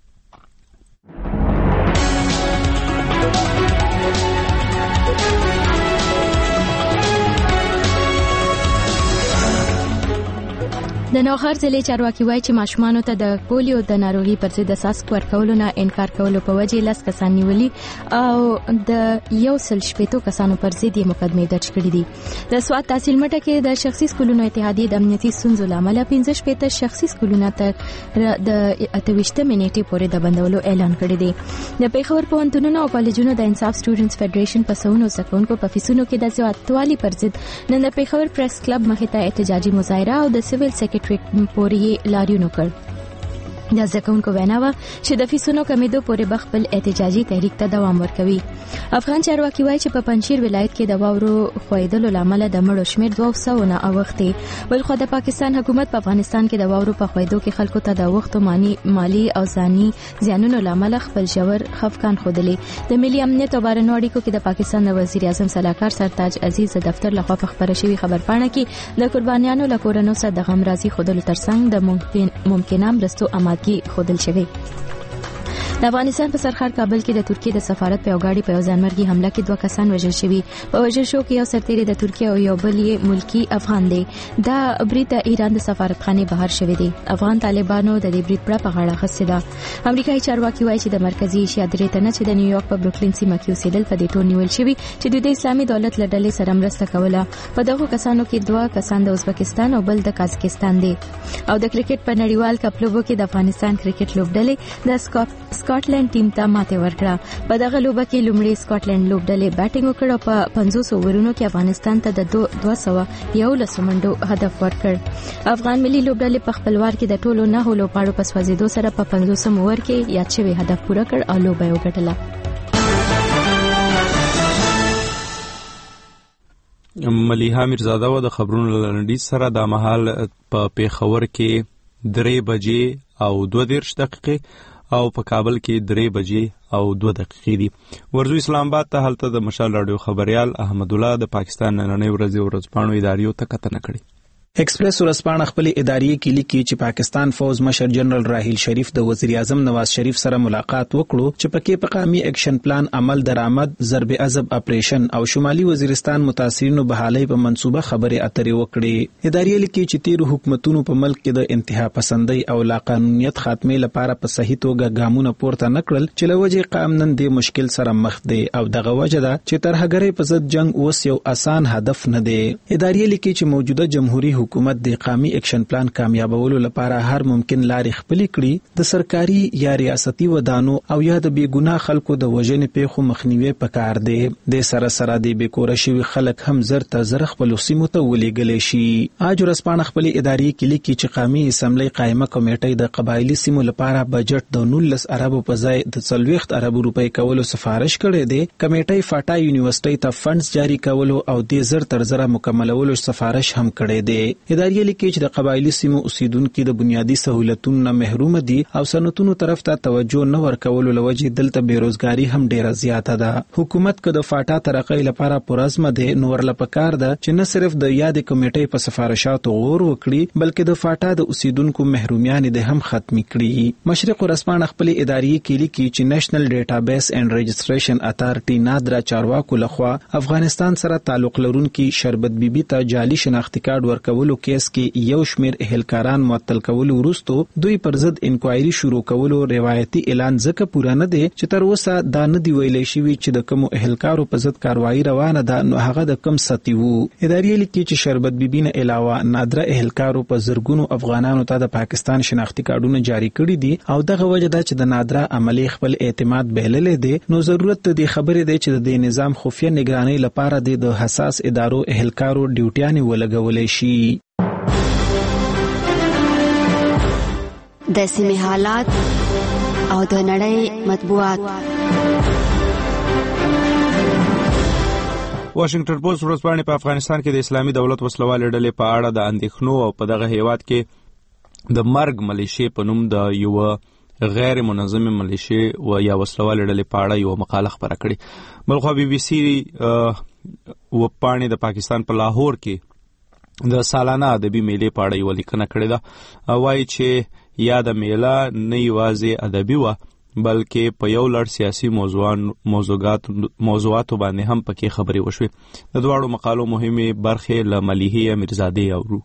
د نوخار ضلع چارواکي وایي چې ماشومانو ته د پولیو د ناروغي پر ضد د څاڅکو ورکولو نه انکار کولو په وجه 10 کسان نیولي او د 160 کسانو پر ضد یې مقدمې درج کړې دي. د سوات تحصیل مټه کې د شخصي سکولونو اتحادیې د امنیتي ستونزو له امله 15 شخصي سکولونه تر د 28 نیټې پورې د بندولو اعلان کړی دی. د پیښور پوهنتونونو او کالجونو د انصاف سټوډنټس فدریشن په سونو زکونکو په فیسونو کې د زیاتوالي پر ضد نن د پیښور پریس کلب مخې ته احتجاجي مظاهره او د سیویل سیکریټری پورې لاریون وکړ. د ځکهونکو وینا وه چې د فیسونو کمیدو پورې به خپل احتجاجي تحریک ته دوام ورکوي. افغان چارواکي وایي چې په پنجشیر ولایت کې د واورو ښویېدلو له امله د مړو شمېر 200 نه اوښتی. بلخوا د پاکستان حکومت په افغانستان کې د واورو په ښویېدو کې خلکو ته د وختو مالي او ځاني زیانونو له امله خپل ژور خفګان ښودلی. د ملي امنیت او بهرنیو اړیکو کې د پاکستان د وزیر اعظم صلاحکار سرتاج عزیز د دفتر لخوا په خپره شوې خبرپاڼه کې د قربانیانو له کورنیو سره د غم راضي ښودلو ترڅنګ د ممکنه مرستو آمادګي خودل شوی. د افغانستان په سرخار کابل کې د ترکیې د سفارت په یو گاډي په یو ځانمرګي حمله کې 2 کسان وژل شوي. په وژل شو کې یو سرتیری د ترکیې او یو بل یې ملکی افغان دی. دا برید د ایران د سفارتخانه بهر شوی دی. افغان طالبانو د دې برید په غاړه اخیستې ده. امریکایي چارواکي وایي چې د مرکزی ایشیا درې تنه چې د نیویارک په بروکلین سیمه کې اوسېدل په دې ټول نیول شوي چې د اسلامي دولت له ډلې سره مرسته کوله. په دغه کسانو کې 2 کسان د ازبکستان او بل د قازقستان دي. او د کرکټ په نړیوال کپ لوبو کې د افغانستان کرکټ لوبډلې د سکاټلند ټیم ته ماته ورکړه. په دغه لوبه کې لومړی سکاټلند لوبډلې بیټینګ وکړ او په 500 اوورونو کې افغانستان ته د 211 منډو هدف ورکړ. افغان ملي لوبډلې په خپلوار کې د ټولو 9 لوبغاړو په سوځېدو سره په 500 اوور کې یاد شوی هدف پوره کړ او لوبه وګټله. ملیحه میرزاده و د خبرونو لنډیز سره د مهال په پیښور کې 3 بجې او 2 دقیقې او په کابل کې 3 بجې او 2 دقیقې دي. ورزو اسلام آباد ته هلته د مشال رادیو خبريال احمد الله د پاکستان نننۍ ورځپاڼو اداریو ته کتنه کړې. ایکسپریس ورځپاڼه خپل ادارې کې لیکي چې پاکستان فوز مشر جنرال راحیل شریف د وزیر اعظم نواز شریف سره ملاقات وکړو چې پکې په قومي اکشن پلان عمل درآمد ضرب عضب اپریشن او شمالي وزیرستان متاثرینو بحالۍ په منصوبه خبرې اترې وکړې. ادارې لیکي چې تیر حکومتونو په ملک کې د انتها پسندۍ او لا قانونیت خاتمه لپاره په صحیح توګه ګامونه پورته نکړل چې لوجه قام نن د مشکل سره مخ دي او دغه وجه ده چې ترهګرۍ په ضد جنگ اوس یو آسان هدف نه دی. ادارې لیکي چې موجوده جمهوریت حکومت د قومي اکشن پلان کامیابولو لپاره هر ممکن لارې خپل کړي. د سرکاري یا ریاستي ودانو او یا د بیګناه خلکو د وژنې پیښو مخنیوي پکار دی. د سره د بیکوره شوی خلک هم زر ته زر خپل سیمو ته ولېږل شي. اج ورځپاڼه خپل ادارې کې لیکي چې قومي اسمبلی قائمه کمیټې د قبایلی سیمو لپاره بجټ د 19 اربو په ځای د 40 اربو روپۍ کولو سفارش کړې ده. کمیټې فاټا یونیورسيټي ته فندز جاری کولو او د زر تر زر مکملولو سفارش هم کړې ده. ادارې لیکي چې د قبایلی سیمو اوسیدونکو د بنیادی سہولتونو نه محروم دي او صنعتونو طرف ته توجه نه ورکولو لوجه دلته بیروزګاری هم ډیره زیاته ده. حکومت که د فاټا ترقۍ لپاره پرازمه ده نو ورله پکار ده چې نه صرف د یاد کمیټې په سفارشاتو غور وکړي بلکې د فاټا د اوسیدونکو محرومیان ده هم ختمي کړي. مشرق ورځپاڼه خپل ادارې کې لیکي چې نېشنل ډیټابیس اینڈ رجسټریشن اتارټي نادرا چارواکو لخوا افغانستان سره تعلق لرونکي شربت بیبي ته جعلي شناختی کارت ورکول کولو کیس کې یو شمیر اهلکاران معطل کولو وروسته دوی پر ضد انکوایري شروع کولو روایتي اعلان ځکه پوره نه دی چې تر اوسه دا نه دی ویلې شوی چې د کوم اهلکارو په ضد کاروایی روانه ده نو هغه د کم سطحي وو. ادارې لیکي چې شربت بیبي نه علاوه نادره اهلکارو په زرګونو افغانانو ته د پاکستان شناختی کارتونه جاری کړي دي او دغه وجه ده چې د نادره عملی خپل اعتماد بهللې دي. نو ضرورت د خبرې دی چې د نظام خفیه نگرانی لپاره د حساس ادارو اهلکارو ډیوټیانې ولګولې شي. د سیمې حالات او د نړۍ مطبوعات. واشنگټن پوسټ ورځپاڼه په افغانستان کې د اسلامي دولت وسلوالې ډلې په اړه د اندېښنو او په دغه هیواد کې د مرګ ملیشې په نوم د یو غیر منظمه ملیشې و یا وسلوالې ډلې په اړه یو مقاله خپره کړې. بلخوا بي بي سي وپاڼې د پاکستان په لاهور کې د سالانه ادبي میلې په اړه یو لیکنه کړې ده. وایي چې یا د میله نه یوازې ادبي وه بلکې په یو لړ سیاسي موضوعاتو باندې هم پکې خبرې وشوې. د دواړو مقالو مهمې برخې له ملیحې امیرزادې اورو.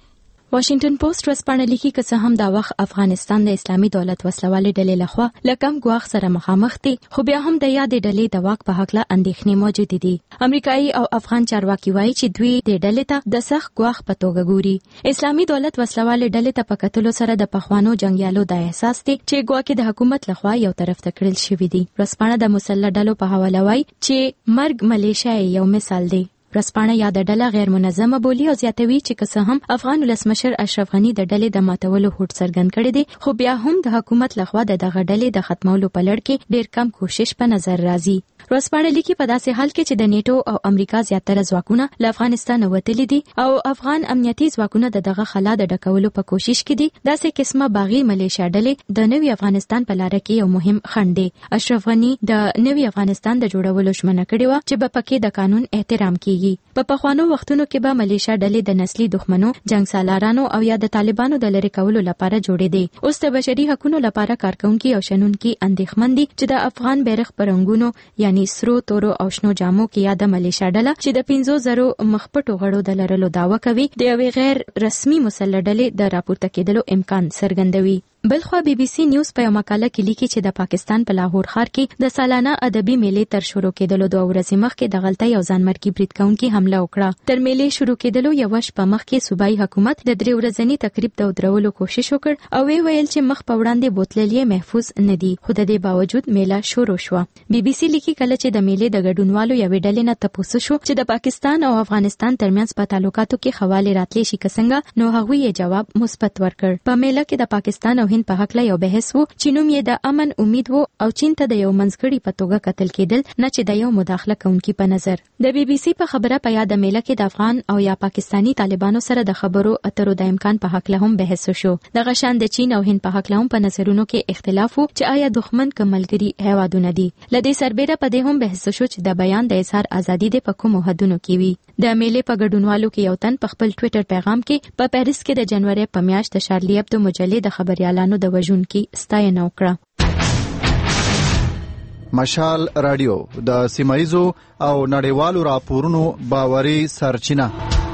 واشنگټن پوسټ ورځپاڼه لیکي که څه هم دا وخت افغانستان د اسلامي دولت وسلوالې ډلې لخوا لکم ګواښ سره مخامخ دي خو بیا هم د یادې ډلې د واک په حق له اندېښنې موجود دي. امریکایي او افغان چارواکي وایي چې دوی د ډلې ته د سخت ګواښ په توګه ګوري. اسلامي دولت وسلوالې ډلې ته په کتلو سره د پخوانو جنگیالو د احساس دي چې ګواکې د حکومت لخوا یو طرف ته کړل شوی دي. ورځپاڼه د مسلح ډلو په حواله وایي چې مرګ ملیشیا یو مثال دی. ورځپاڼه یاد ډله غیر منظمه بولی او زیاتوي چې که څه هم افغان ولسمشر اشرف غنی د ډلې د ماتولو هوډ څرګند کړی دی خو بیا هم د حکومت لخوا د دغه ډلې د ختمولو په لړ کې ډیر کم کوشش په نظر راځي. ورځپاڼه لیکي په داسې حال کې چې د نیټو او امریکا زیاتره ځواکونه له افغانستان وتلي دي او افغان امنیتي ځواکونه دغه خلا د ډکولو په کوشش کې دي داسې قسمه باغی ملیشیا ډلې د نوي افغانستان په لار کې یو مهم خنډ دی. اشرف غنی د نوي افغانستان د جوړولو ژمنه کړې و چې به پکې د قانون احترام کیږي. په پخوانو وختونو کې به ملیشیا ډلې د نسلي دښمنو جنگ سالارانو او یا د طالبانو د لری کولو لپاره جوړې دي. اوس د بشري حقوقو لپاره کارکونکي او شنونکي اندېښمن دي چې د افغان بیرغ پرنګونو یعنی سرو تورو او شنو جامو کې یاد ملیشیا ډله چې د 500 مخپټو غړو د لرلو داوا کوي د یوې غیر رسمي مسلح ډلې د راپورته کېدلو امکان څرګندوي. بلخوا بي بي سي نیوز په یو مقاله کې لیکي چې د پاکستان په لاهور ښار کې د سالانه ادبي میلې تر شروع کېدلو 2 ورځې مخکې د غلطۍ او ځانمرګي برید کوونکي حمله وکړه. تر میلې شروع کېدلو یو شپه مخکې صوبایي حکومت د 3 ورځني تقریب د ودرولو کوشش وکړ او ویل چې مخ په وړاندې بوتللې محفوظ نه دي خو د دې باوجود میله شروع شوه. بي بي سي لیکي کله چې د میلې د ګډونوالو یوې ډلې نه تپوس شو چې د پاکستان او افغانستان ترمنځ په تعلقاتو کې خواله راتلې شي څنګه نو هغه یې جواب مثبت ورکړ. په میله کې د پاکستان او هند په حق له یو بحث وو چې نوم یې د امن امید وو او چین ته د یو منځګړي په توګه قتل کېدل نه چې د یو مداخله کوونکی په نظر. د بي بي سي په خبره په یاد میله کې د افغان او یا پاکستانی طالبانو سره د خبرو اترو د امکان په حق له هم بحث شو. د غشان د چین او هند په حق له هم په نظرونو کې اختلاف وو چې آیا دښمن کملګری هیوادونه دي. لدې سربېره په دې هم بحث شو چې د بیان د اظهار ازادي د پکوم حدودو کې وي. د میلې په ګډونوالو کې یو تن په خپل ټوئیټر پیغام کې په پاریس کې د جنوري په میاشت د شارلی ابدو مجلې د خبريالانو د وژونکو ستاینه وکړه. مشال رادیو د سیمایزو او نړیوالو راپورونو باوري سرچینه.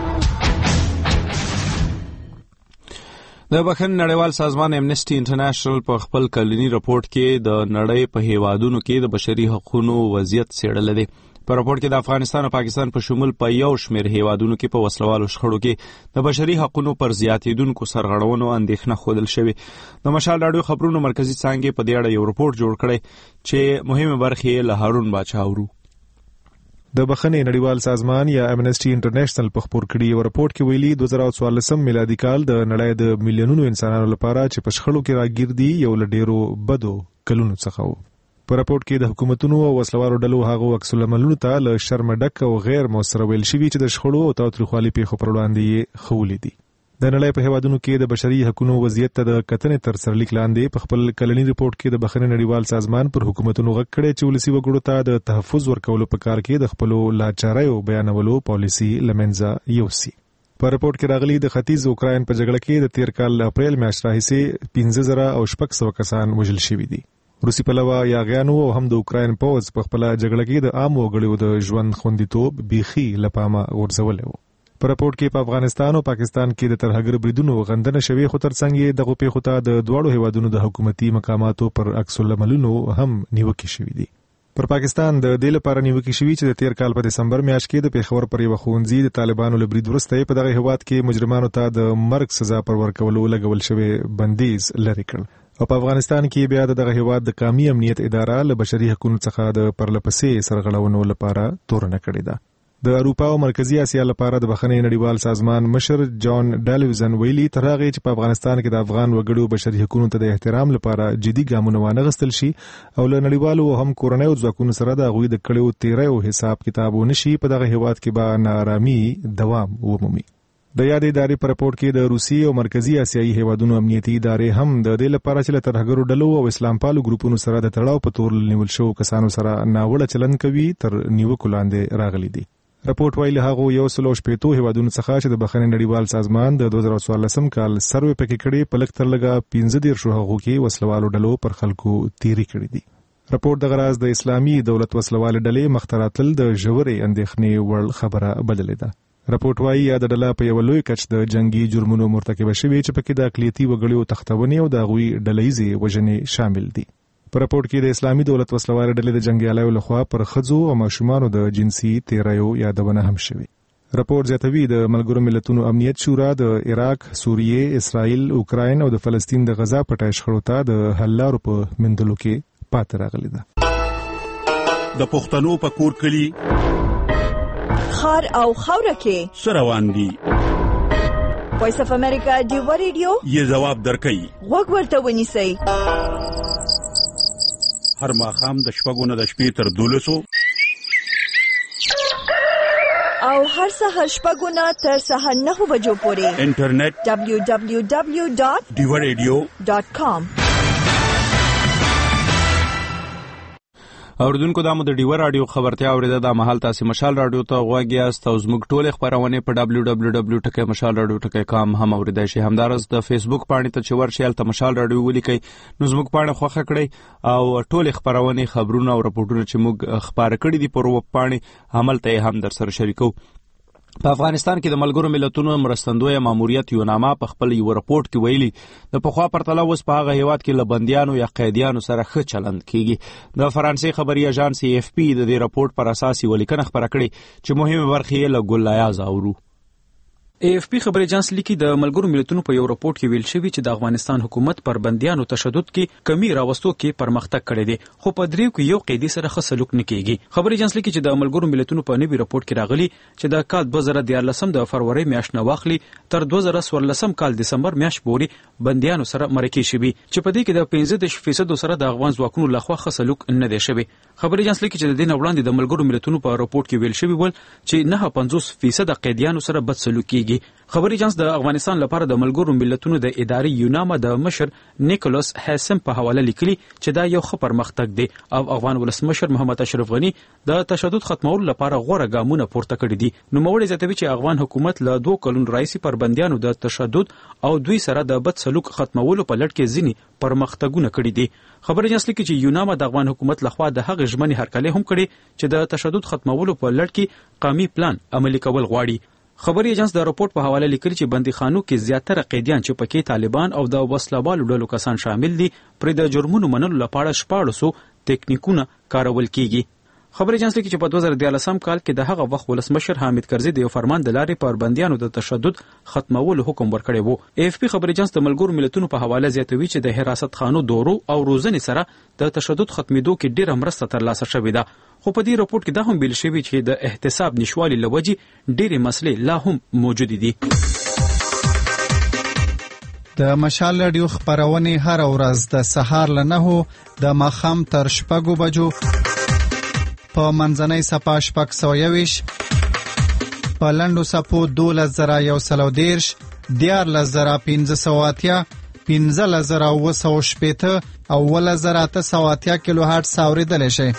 د بخښنې نړیوال سازمان امنیسټي انټرنیشنل په خپل کلنی راپورټ کې د نړۍ په هیوادونو کې د بشري حقوقو وضعیت څېړل دي. په راپورټ کې د افغانستان او پاکستان په شمول په یو شمېر هیوادونو کې په وسلوالو شخړو کې د بشري حقوقو پر زیاتېدونکو سرغړونو اندېښنه ښودل شوې. د مشال راډیو خبرونو مرکزی څانګې په دې اړه یو راپورټ جوړ کړی چې مهمه برخه له هارون باچا اورو. د بخښنې نړیوال سازمان یا امنیسټي انټرنیشنل په خبر کړي یو راپورټ کې ویلي 2014 میلادي کال د نړۍ د میلیونونو انسانانو لپاره چې په شخړو کې راګیر دي یو له ډیرو بدو کلونو څخه و. په راپورټ کې د حکومتونو او وسلوالو ډلو هغه عکس العملونو ته له شرم ډک او غیر موثر ویل شوی چې د شخړو او تاوتریخوالي پیښو پر وړاندې خولې دي. د نړۍ په هیوادونو کې د بشري حقوقو وضعیت ته د کتنې تر سرلیک لاندې په خپل کلنی ریپورت کې د بخښنې نړیوال سازمان پر حکومتونو غږ کړی چې ولسی وګړو ته د تحفظ ورکولو په کار کې د خپل لاچاریو بیانولو پالیسي لمنځه یوسي. په راپورټ کې راغلي د ختیځ اوکراین په جګړه کې د تیر کال اپریل میاشتې راهیسې 15600 کسان وژل شوي دي. روسي پلوه یاغیانو او هم د اوکراین پوز په خپل جګړه کې د عام وګړو د ژوند خوندیتوب بيخي لپامه ورزولې و. په راپورټ کې په افغانستان او پاکستان کې د ترهګر بریدونو غندنه شوې، خو ترڅنګ دغه پیښو ته د دواړو هیوادونو د حکومتي مقاماتو پر عکس العملونو هم نیوکې شوې دي. پر پاکستان د دې لپاره نیوکې شوې چې د تیر کال په دسمبر میاشت کې د پیښور پر یو ښوونځي د طالبانو له برید وروسته په دغه هیواد کې مجرمانو ته د مرګ سزا پر ورکولو لګول شوی بندیز لرې کړ. او په افغانستان کې بیا دغه هیواد د قومي امنیت اداره له بشري حقوقو څخه د پرلپسې سرغړونو لپاره تورنه کړې ده. د اروپا او مرکزی اسیا لپاره د بخښنې نړیوال سازمان مشر جان ډالوزن ویلي تر هغه چې په افغانستان کې د افغان وګړو بشري حقوقو ته د احترام لپاره جدي ګامونه وانغستل شي او له نړیوالو هم کورنۍ او ځواکونو سره د غوي د کړيو تیرایو حساب کتاب ونشي، په دغه هیواد کې به نارامي دوام ومومي. د یادې ادارې په راپورټ کې د روسي او مرکزی اسیایي هیوادونو امنیتي ادارې هم د دې لپاره چې له ترهګرو ډلو او اسلام پالو ګروپونو سره د تړاو په تور نیول شو کسانو سره ناوړه چلند کوي تر نیوکو لاندې راغلي دي. راپورټ ویلي هغه 160 هیوادونو څخه چې د بخښنې نړیوال سازمان د 2014 کال سروې پکې کړي په لږ تر لږه 15 هغو کې وسلوالو ډلو پر خلکو تیری کړې دي. راپورټ د غراز د اسلامي دولت وسلوال ډلې مختراتل د ژورې اندېښنې وړ خبره بللې ده. راپورټ وايي د ډله په یو لوی کچ د جنگي جرمونو مرتکب شوي چې پکې د اقلیتي وګړو تختونې او د غوي ډلېزي وژنې شامل دي. په راپورټ کې د اسلامي دولت وسلوال ډلې د جنگیالیو لخوا پر ښځو او ماشومانو د جنسي تیرایو یادونه هم شوې. راپورټ زیاتوي د ملګرو ملتونو امنیت شورا د عراق، سوریې، اسرائیل، اوکراین او د فلسطین د غزا پټای شخړو ته د حل لارو په مندلو کې پاتې راغلي ده. د پښتنو په کور کلی خار او خوره کې سروان دي. وایس اف امریکا دیو ریډیو یې جواب درکړي. وګ ورته ونیسئ. هر ماښام د شپږو نه د شپې تر 12 او هر سهار شپږو نه تر سهار 9 بجو پورې انټرنیټ www.diwaradio.com. اوردونکو دامو د ډیور رادیو خبرتیا اوریده د محل تاسو مشال رادیو ته غواګیاست او زموږ ټول خبرونه په www.mashalradio.com هم اوریدای شي. همدارس د فیسبوک باندې ته چې ورشي ته مشال رادیو ولیکي نو زموږ باندې خوښه کړئ او ټول خبرونه خبرونه او راپورټونه چې موږ خبر کړی دي په وب باندې عمل ته هم در سره شریکو. په افغانستان کې د ملګرو ملتونو مرستندوی ماموریت یوناما په خپل یو راپورټ کې ویلي د پخوا پرتله اوس په هغه هیواد کې لبندیانو یا قیدیانو سره ښه چلند کیږي. د فرانسې خبري اژانس AFP د دې راپورټ پر اساس ولیکنه خبره کړې چې مهمه برخه یې له ګلایاز اورو. AFP خبري اژانس لیکي د ملګرو ملتونو په یو راپورټ کې ویل شوی چې د افغانستان حکومت پر بندیانو تشدد کې کمی راوستو کې پرمختګ کړی دی، خو په دریو کې یو قیدی سره ښه سلوک نه کیږي. خبري اژانس لیکي چې د ملګرو ملتونو په نوي راپورټ کې راغلي چې د کال 2014 د فروری میاشت نه واخلي تر 2014 کال دسمبر میاشت پورې بندیانو سره مرکه شوی چې په دې کې د 15% سره د افغان ځواکونو لخوا ښه سلوک نه دی شوی. خبري اژانس لیکي چې د دې وړاندې د ملګرو ملتونو په راپورټ کې ویل شوی ول چې 9.50% قیدیانو سره بد سلوک کیږي. خبري اژانس د افغانستان لپاره د ملګرو ملتونو د ادارې یوناما د مشر نیکولاس هاسم په حواله لیکلي چې دا یو ښه پرمختګ دی او افغان ولسمشر محمد اشرف غنی د تشدد ختمولو لپاره غوره ګامونه پورته کړي دي. نو موړي زیاتوي چې افغان حکومت له 2 کلونو راځي پر بندیانو د تشدد او دوی سره د بد سلوک ختمولو په لړ کې ځینی پرمختګونه کړي دي. خبري اژانس لیکي چې یوناما د افغان حکومت لخوا د هغه ژمنې هرکلی هم کړي چې د تشدد ختمولو په لړ کې قومي پلان عملي کول غواړي. خبري اژانس د راپورټ په حواله لیکلي چې بندیخانو کې زیاتره قیدیان چې پکې طالبان او د وسلوالو ډلو کسان شامل دي پر د جرمونو منلو لپاره 1400 ټیکنیکونه کارول کیږي. خبري اژانس لیکي چې په 2013 کال کې د هغه وخت ولسمشر حامد کرزي د یو فرمان د لارې پر بندیانو د تشدد ختمولو حکم ورکړی وو. AFP خبري اژانس د ملګرو ملتونو په حواله زیاتوي چې د حراست خانو دورو او روزنې سره د تشدد ختمېدو کې ډېره مرسته ترلاسه شوې ده، خو په دې راپورټ کې دا هم ویل شوی چې د احتساب نشوالي لوجې ډېرې مسلې لا هم موجود دي. د مشال رادیو خبرونه هر ورځ د سهار له 9 د ماښام تر 6 بجو په منځنۍ صفه 621 په لندو صفو 12110 14580 15980 او 11980 کیلو هرتز اوریدل شي.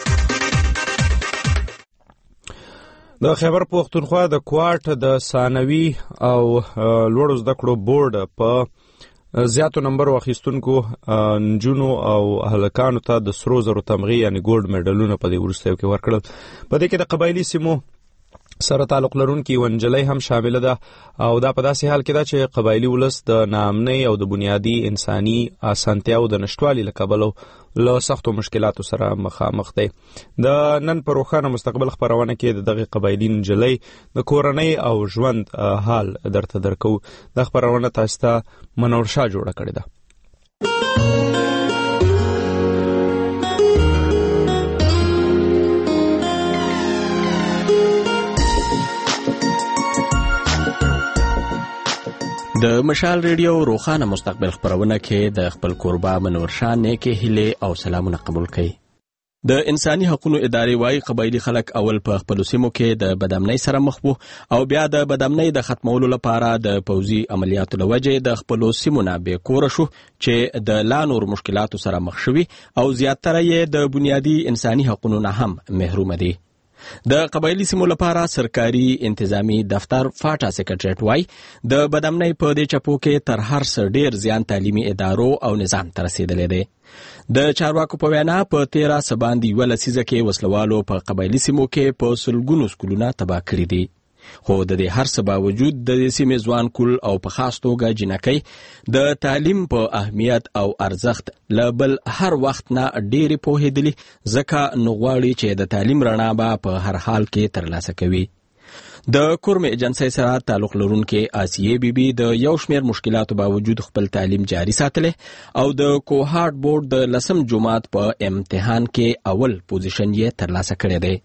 د خیبر پختونخوا د کوارټ د ثانوي او لوړو زده کړو بورډ په زیاتو نمبر واخیستونکو نجونو او هلکانو ته د سرو زرو تمغې یعنی ګولډ میډلونه په دې وروستیو کې ورکړل. په دې کې د قبایلی سیمو سره تعلق لرونکي ونجلۍ هم شامل ده او دا په داسې حال کې ده چې قبایلی ولس د ناامنۍ او د بنیادی انساني اسانتیاو د نشټوالي له کبله له سختو مشکلاتو سره مخامخ دی. د نن په روښانه مستقبل خبرونه کې دغه قبایلی نجلۍ د کورنۍ او ژوند حال درته درکو. د خبرونه تاسو ته منور شاه جوړه کړې ده. د مشال ریډیو روښانه مستقبل خبرونه کې د خپل کوربه منور شاه نیکې هیلې او سلامونه قبول کړئ. د انساني حقوقو ادارې وايي قبایلی خلک اول په خپل سیمو کې د بدامنۍ سره مخ وو او بیا د بدامنۍ د ختمولو لپاره د پوځي عملیاتو لوجې د خپل سیمو نه بې کور شو چې د لا نور مشکلاتو سره مخ شوي او زیاتره یې د بنیادی انساني حقوقو نه هم محروم دي. د قبایلی سیمو لپاره سرکاري انتظامی دفتر فاټا سیکریټریټ وای د بدامنۍ په دې چپو کې تر هر څه ډیر زیان تعلیمي ادارو او نظام ته رسیدلی دی. د چارواکو په وینا په 13 سباندي ولسیزه کې وسلوالو په قبایلی سیمو کې په سلګونو سکولونه تباه کړي دي. خو د دې هر څه باوجود د سیمې ځوان کول او په خاص توګه جنکۍ د تعلیم په اهمیت او ارزښت له بل هر وخت نه ډېرې پوهېدلي ځکه نو غواړي چې د تعلیم رڼا به په هر حال کې ترلاسه کوي. د کورم ایجنسی سره تعلق لرونکي آسیې بیبي د یو شمېر مشکلاتو باوجود خپل تعلیم جاري ساتلی او د کوهارت بورډ د 10 جماعت په امتحان کې اول پوزیشن یې ترلاسه کړی دی.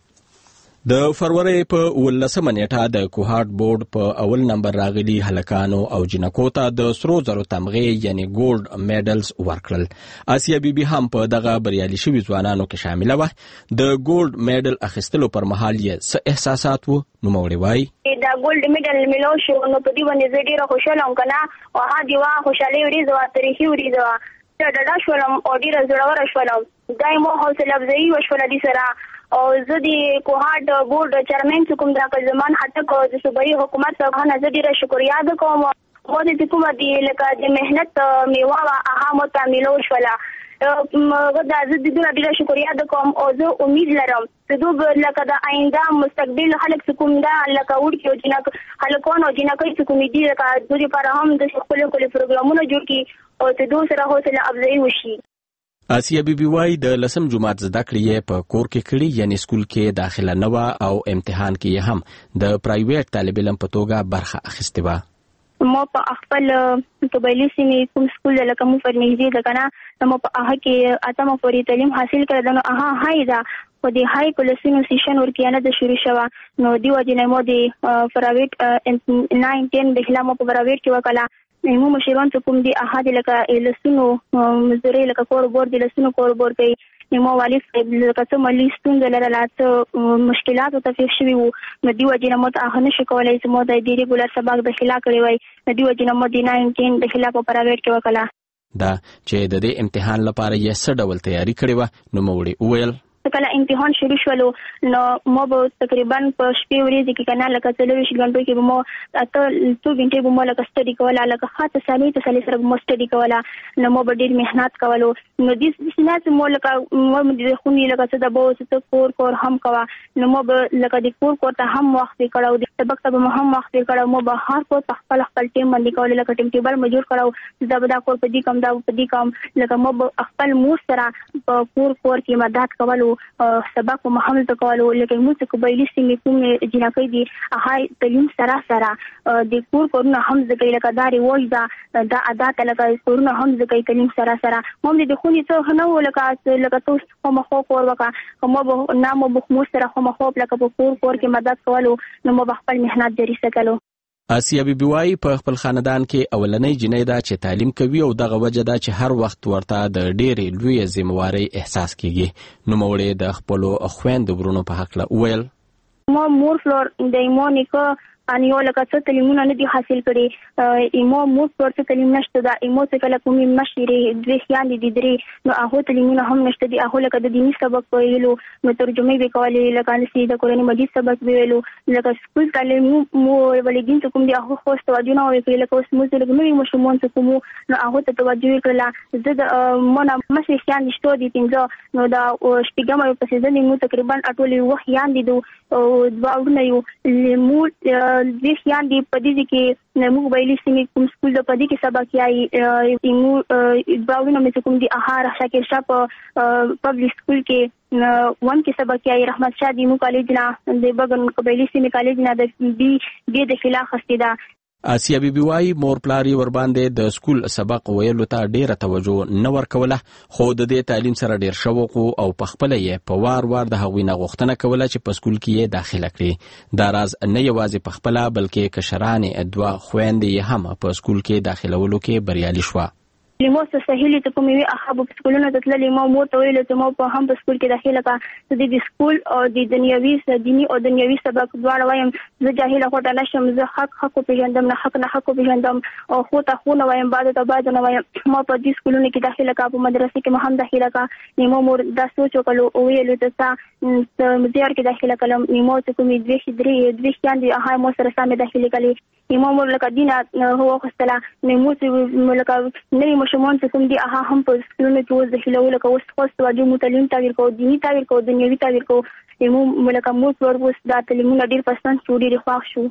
د فروری په 19 نیټه د کوهارت بورډ په اول نمبر راغلي هلکانو او جنکو ته د سرو زرو تمغې یعنی ګولډ میډلز ورکړل. آسیا بیبي هم په دغه بریالي شوي ځوانانو کې شامله وه. د ګولډ میډل اخیستلو پر مهال یې څه احساسات وو؟ نوموړې وایي دا ګولډ میډل ملو شو نو په دې باندې زه ډېره خوشحاله وم که نه او هغه د وا خوشحالۍ ورځ وه تاریخي ورځ وه. زه ډډه شولم او ډېره زړوره شولم. دا یې مو حوصله افزایي وشوله دې سره او زه د کوهارت بورډ چیرمن چې کوم دا زمان هټک او د صوبایي حکومت څخه نه زه ډېره شکریاد کوم. مو د کومه دی لکه د مهنت میوه وه هغه مو ته میلو شوله. دا زه د دوی ډېره شکریاد کوم او زه امید لرم چې دوی لکه د آینده مستقبل خلک چې کوم دا لکه وړکي او هلکان او جنکۍ چې کوم دي لکه دوی لپاره هم د ښکلي ښکلي پروګرامونه جوړ کړي او چې دوی سره حوصله افزایي وشي. آسیا بیبي وای د 10 جماعت زده کړې یې په کور کې کړي یعنی سکول کې داخله نه وه او امتحان کې یې هم د پرایویټ طالب علم په توګه برخه اخیستې وه. مو په خپل قبایلي سیمې کوم سکول لکه مو پر نږدې ده که نه مو په هغه کې اتمه پورې تعلیم حاصل کړی ده. نو هغه های ده خو د های په لسینو سیشن ورکې نه ده شروع شوه. نو دې وجې نه مو د پرایویټ 9-10 داخله مو په پرایویټ کې وکړه. مو مشران چې کوم دي هغه د لکه لسونو مزدورۍ لکه کور بورډ د لسونو کور بورډ کوي. مو والد صاحب لکه څه مالي ستونزه لرله څه مشکلاتو ته پیښ شوي وو. نو دې وجې نه مو ته هغه نشي کولی چې مو د دې ریګولر سبق داخله کړی وای. نو دې وجې نه مو د 9-10 داخله په پرایویټ کې وکړه. دا چې د دې امتحان لپاره یې څه ډول تیاری کړې وه نوموړې وویل کله امتحان شروع شولو نو مو به تقریبا په شپې ورځې کې کنه لکه 24 غنټو کې به مو اته 2 غنټې به مو لکه سټډي کوله لکه خاطر سالي سره مو سټډي کوله. نو مو به ډېر مهنت کولو. نو دې سینه مو لکه مو د خونی لکه څه د بو څه کور هم کوا. نو مو به لکه د کور ته هم وخت کړو د سبق ته مو هم وخت کړو. مو به هر کو خپل ټیم باندې کول لکه ټیم ټیبل مجبور کړو دا به دا کور په دې کم دا په دې کم لکه مو به خپل مور سره په کور کې مدد کولو سبق محمد کولو. لکه موږ قبایلی سیمې کوم جنکۍ دي هغه تعلیم سره د کورونه هم زګی لکه داري وای دا عادت لکه کورونه هم زګی تعلیم سره موږ د خوني څه نه لکه تاسو مخ کور وکا مو به نامو بخمو سره مخ لکه په کور کې مدد کولو. نو مو خپل مهنت جاري ساتلو. آسیا بیبي وای په خپل خاندان کې اولنۍ جنۍ ده چې تعلیم کوي او دغه وجه ده چې هر وخت ورته د ډېرې لویې ذمہوارۍ احساس کیږي. نوموړې د خپلو خویندو ورونو په هکله وویل مور فلور د مونیکا ان یو لکه څه تعلیمونه نه دي حاصل کړي ایمو مو څه تعلیم نشته دا ایمو څه کله کومي مشري دوی خیال دي درې نو هغه تعلیمونه هم نشته دي هغه لکه د دینی سبق ویلو نو ترجمه به کولې لکه نسي د قرآن مجید سبق ویلو لکه سکول تعلیم مو ولګین ته کوم دي هغه خو توجه نه وکړي لکه اوس مو زه نوې مشمون څه کوم نو هغه ته توجه وکړه زه د مونږه مشري خیال نشته دي پنځه نو دا شپږم په سیزن مو تقریبا ټولې وخت یان دي او دواړو یو مو د خیال دی په دې کې نمو ویلي سیمه کوم سکول د پدې کې سبق یای مو دواړو مې کوم دي اهار شاکر شاه په پبلک سکول کې وان کې سبق یای رحمت شاه دی مو کالج نه د بغن قبایلی سیمه کالج نه د بي د خلاف خستیدا آسیا بیبي وايي مور پلاری ور باندې د سکول سبق ویلو ته ډیره توجه نه ورکوله خو د دې تعلیم سره ډیر شوق او په خپل یې په وار د هغوی نه غوښتنه کوله چې په سکول کې یې داخله کړي دا راز نه یوازې په خپل بلکې کشران ادوا خويندې هم په سکول کې داخلولو کې بریالي شوه لیمو سهیلی ته کومې وی اخاب په سکولونو ته تللې ما مور ته ویل چې ما په هم په سکول کې داخله کا د سکول او د دنیوي دینی او دنیوي سبق دواړه وایم زه جاهله هوټه نشم زه حق پیژندم نه حق پیژندم او خو ته خو نه وایم بعد نه وایم ما په دې سکولونو کې داخله کا په مدرسې کې ما هم داخله کا نیمو مور دا سوچ وکړو او ویل چې مزیار کې داخله کلم نیمو ته کومې دوی خیاندي هغه مو سره سم داخله کړي نیمو مور لکه دینه هو خستله نیمو چې لکه نه مشمون څه کوم دي هغه هم په سکولونو کې وځي خلول لکه اوس خاص توجه متعلم تعبیر کو دینی تعبیر کو دنیوي تعبیر کو مو لکه مو ورغوس دا تعلیمونه ډیر پسند شو ډیر خوښ شو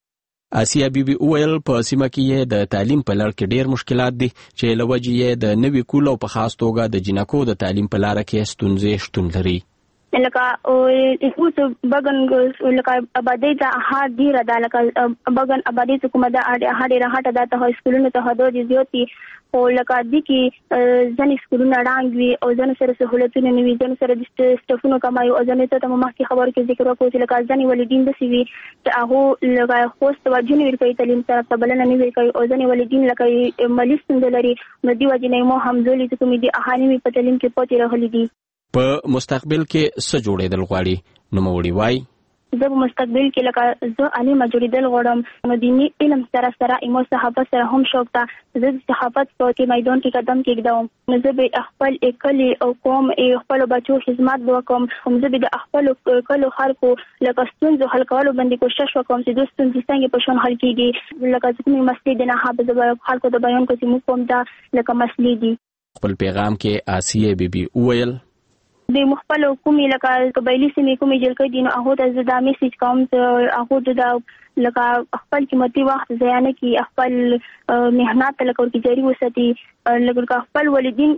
آسیا بیبي اویل په سیمه کې د تعلیم په لړ کې ډیر مشکلات دي چې لوجې یې د نوي کول او په خاص توګه د جنکو د تعلیم په لار کې ستونزې شتون لري لکه اوس بغن لکه آبادی ته ها دی را د لکه بغن آبادی ته کومه د هډه راهټه د ته سکولونو ته هدو دي زیاتی او لکه د کې ځنې سکولونه رانګ وي او ځنې سره سہولتونه نوي ځنې سره د سټافونو کمایو او ځنې ته مخکې خبر کې ذکر وکړو چې لکه ځنې ولیدین د سیوی چې هغه لکه خوست توجه نه ورکوي تعلیم سره تبلنه نه ورکوي او ځنې ولیدین لکه مالی ستونزې لري نو دی وجه نه مو همزولي چې کومې دي اهاني په تعلیم کې پاتې راغلي دي په مستقبل کې څه جوړېدل غواړي نو موري وای زه په مستقبل کې لکه زه عالمه جوړېدل غواړم نو دیني علم سره ایمو صحافت سره هم شوق ته زه د صحافت په میدان کې قدم کېږدم نو زه به خپل کلی او قوم خپل بچو خدمت وکم هم زه به د خپل کلو خلکو لکه ستونزو حل کولو باندې کوشش وکم چې د ستونزې څنګه په شون حل کېږي لکه ځکه مسلې نه حافظ خلکو ته بیان کوم چې موږ کوم دا لکه مسلې دي خپل پیغام کې آسیه بیبي اویل د مخبل حکومي لکه قبایلی سیمې کومې جلګې دي نو هغه ته دا میسج کوم چې هغه د لکه خپل قیمتي وخت ضایع نه کړي خپل مهنت لکه ورته جاری وساتي لکه خپل والدین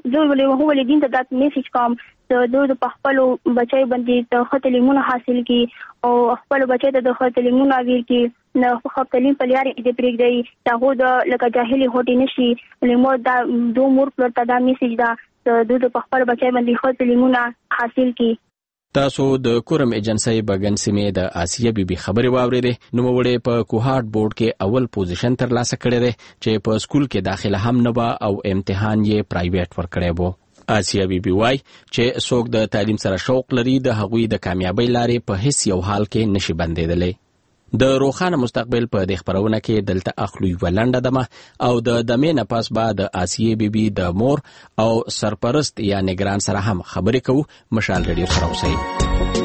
ته دا میسج کوم چې د خپل بچي باندې د تعلیمونه حاصل کړي او خپل بچي ته د تعلیمونه ویل کړي نو خپل تعلیم په لارې دې پرېږدي هغه د لکه جاهلي هوټي نشي لمو دا دوه مور پلوټه دا میسج دا د خپل بچي باندې خپل تعلیمونه حاصل کړي تاسو د کورم ایجنسی بغن سیمه د آسیا بیبي خبري واورېده نو وړې په کوهارت بورډ کې اول پوزیشن تر لاسه کړی دی چې په سکول کې داخله هم نه با او امتحان یې پرایویټ ورکړی وو آسیا بیبي وای چې څوک د تعلیم سره شوق لري د هغوی د کامیابی لارې په هیڅ یو حال کې نشي بندیدلی د روخانه مستقبل په د خبرونه کې دلته اخلو ولنده دمه او د دمه نه پاس بعد آسیه بیبي د مور او سرپرست یا نگران سره هم خبرې کوو مشال رادیو سره اوسئ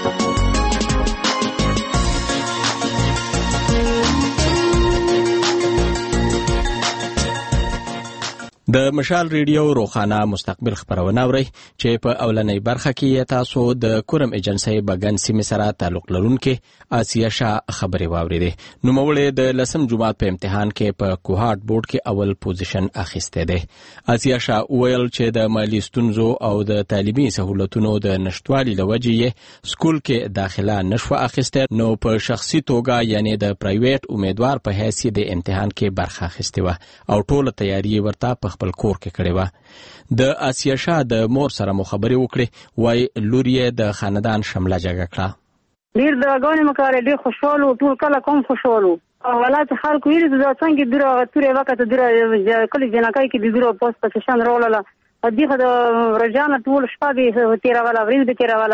د مشال ریډیو روخانه مستقبل خبرونه اورئ چې په اولنۍ برخه کې تاسو د کورم ایجنسی بغن سیمه سره تعلق لرونکي آسیا شاه خبرې واورېده نو مولې د لسم جمعات په امتحان کې په کوهارت بورډ کې اول پوزیشن اخیسته ده آسیا شاه ویل چې د مالی ستونزو او د تعلیمي سہولتونو د نشټوالي لوجې سکول کې داخله نشو اخیسته نو په شخصي توګه یعنی د پرایویټ امیدوار په حیثیت د امتحان کې برخه اخیسته و او ټول تیاری ورته په خپل کور کې کړی و د آسیا شاه د مور سره مو خبرې وکړې وای لور یې د خاندان شمله جګه کړه ډیر دغه مکار ډیر خوشاله ټول کله کوم خوشاله ولات خلکو یې د څنګه دره تورې وخت دره کله جنکای کې د دره پوس په شان رولاله دغه د رجانه ټول شپه به تیرا والا ورځ به تیرا والا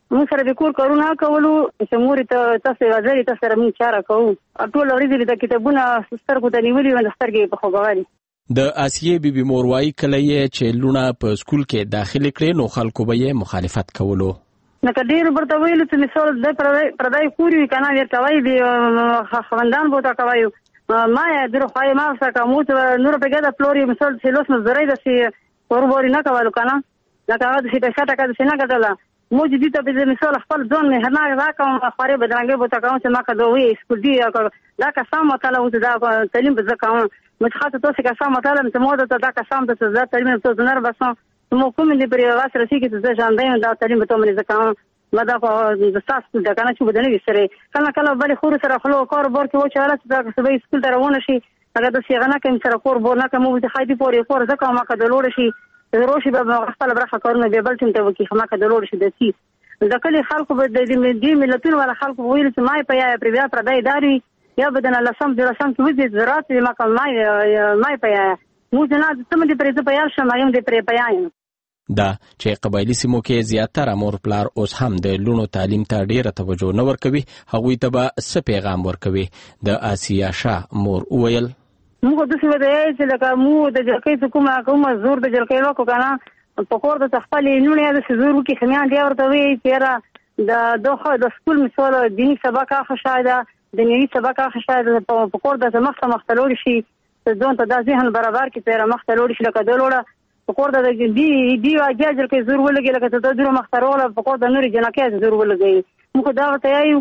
موږ سره د کور کارونه کولو چې مور ته تاسو غزري تاسو سره موږ چاره کوو ټول ورځې د کتابونه سترګو ته نیولي و د سترګې په خوبغالي د آسیې بیبي مور وايي کله یې چې لونه په سکول کې داخلي کړې نو خلکو به یې مخالفت کولو. نو ډېر ورته ویلو چې مثال د پردای کور وي کنه ورته وایي د خوندان بوته کوي ما درو خای ما سکه موت نور په ګډه فلوري مثال چې لوس نظرې د سي وروري نه کولو کنه دا هغه د 60 ټکا د سینه کړل موږ دې ته به مثال خپل ځون نه نه راکوم خوري بدرنګ بوته کوم چې ما کدوې سکول دی دا که سم مطلب او دا تعلیم به زکه متخاطه توسه که سم مطلب ته موده ته دا که سم ته زړه تعلیم ته زنر بسو مو کوم دې پرې واسره سي کې ته ځان دا تعلیم ته مې زکه ما دا په تاسو د کنه چې بدنوي سره کله بل خور سره خلو کار بور کې و چې حالت دا سبې سکول ته روان شي هغه د سیغنه کوم سره کور بور نه کوم د خایدي پورې کور ځکه ما کده لوړ شي روشي به خپل برخه کارونه به بل څه ته وکي ما کده لوړ شي د سي د کلی خلکو به د دې ملتونو ولا خلکو ویل چې ما په یا پریا پردای داري یا بدن لسم د لسم کې وځي زراعت ما کوم ما په یا موږ نه تم دې پرې په یا شمه يم دې پرې په یا دا چې قبایلی سیمو کې زیاتره مور پلار اوس هم د لونو تعلیم ته ډیره توجه نه ورکوي هغوی ته به څه پیغام ورکوي د آسیا شاه مور وویل موږ د څه وایي چې لکه مو د جلکې کومه زور د جلکې وکړو کنه په کور د خپل لونو د زور کې خمیان دی ورته وی چې د دوه د سکول مثال دینی سبق خشاده د نیوي سبق خشاده په کور د مختلور شي ځون ته د ذهن برابر کې پیره مختلور شي لکه دلوړه په کور د دی واجر کې زور ولګي لکه ته درو مختاروله په کور د نوري جنکې زور ولګي موږ دا ته یو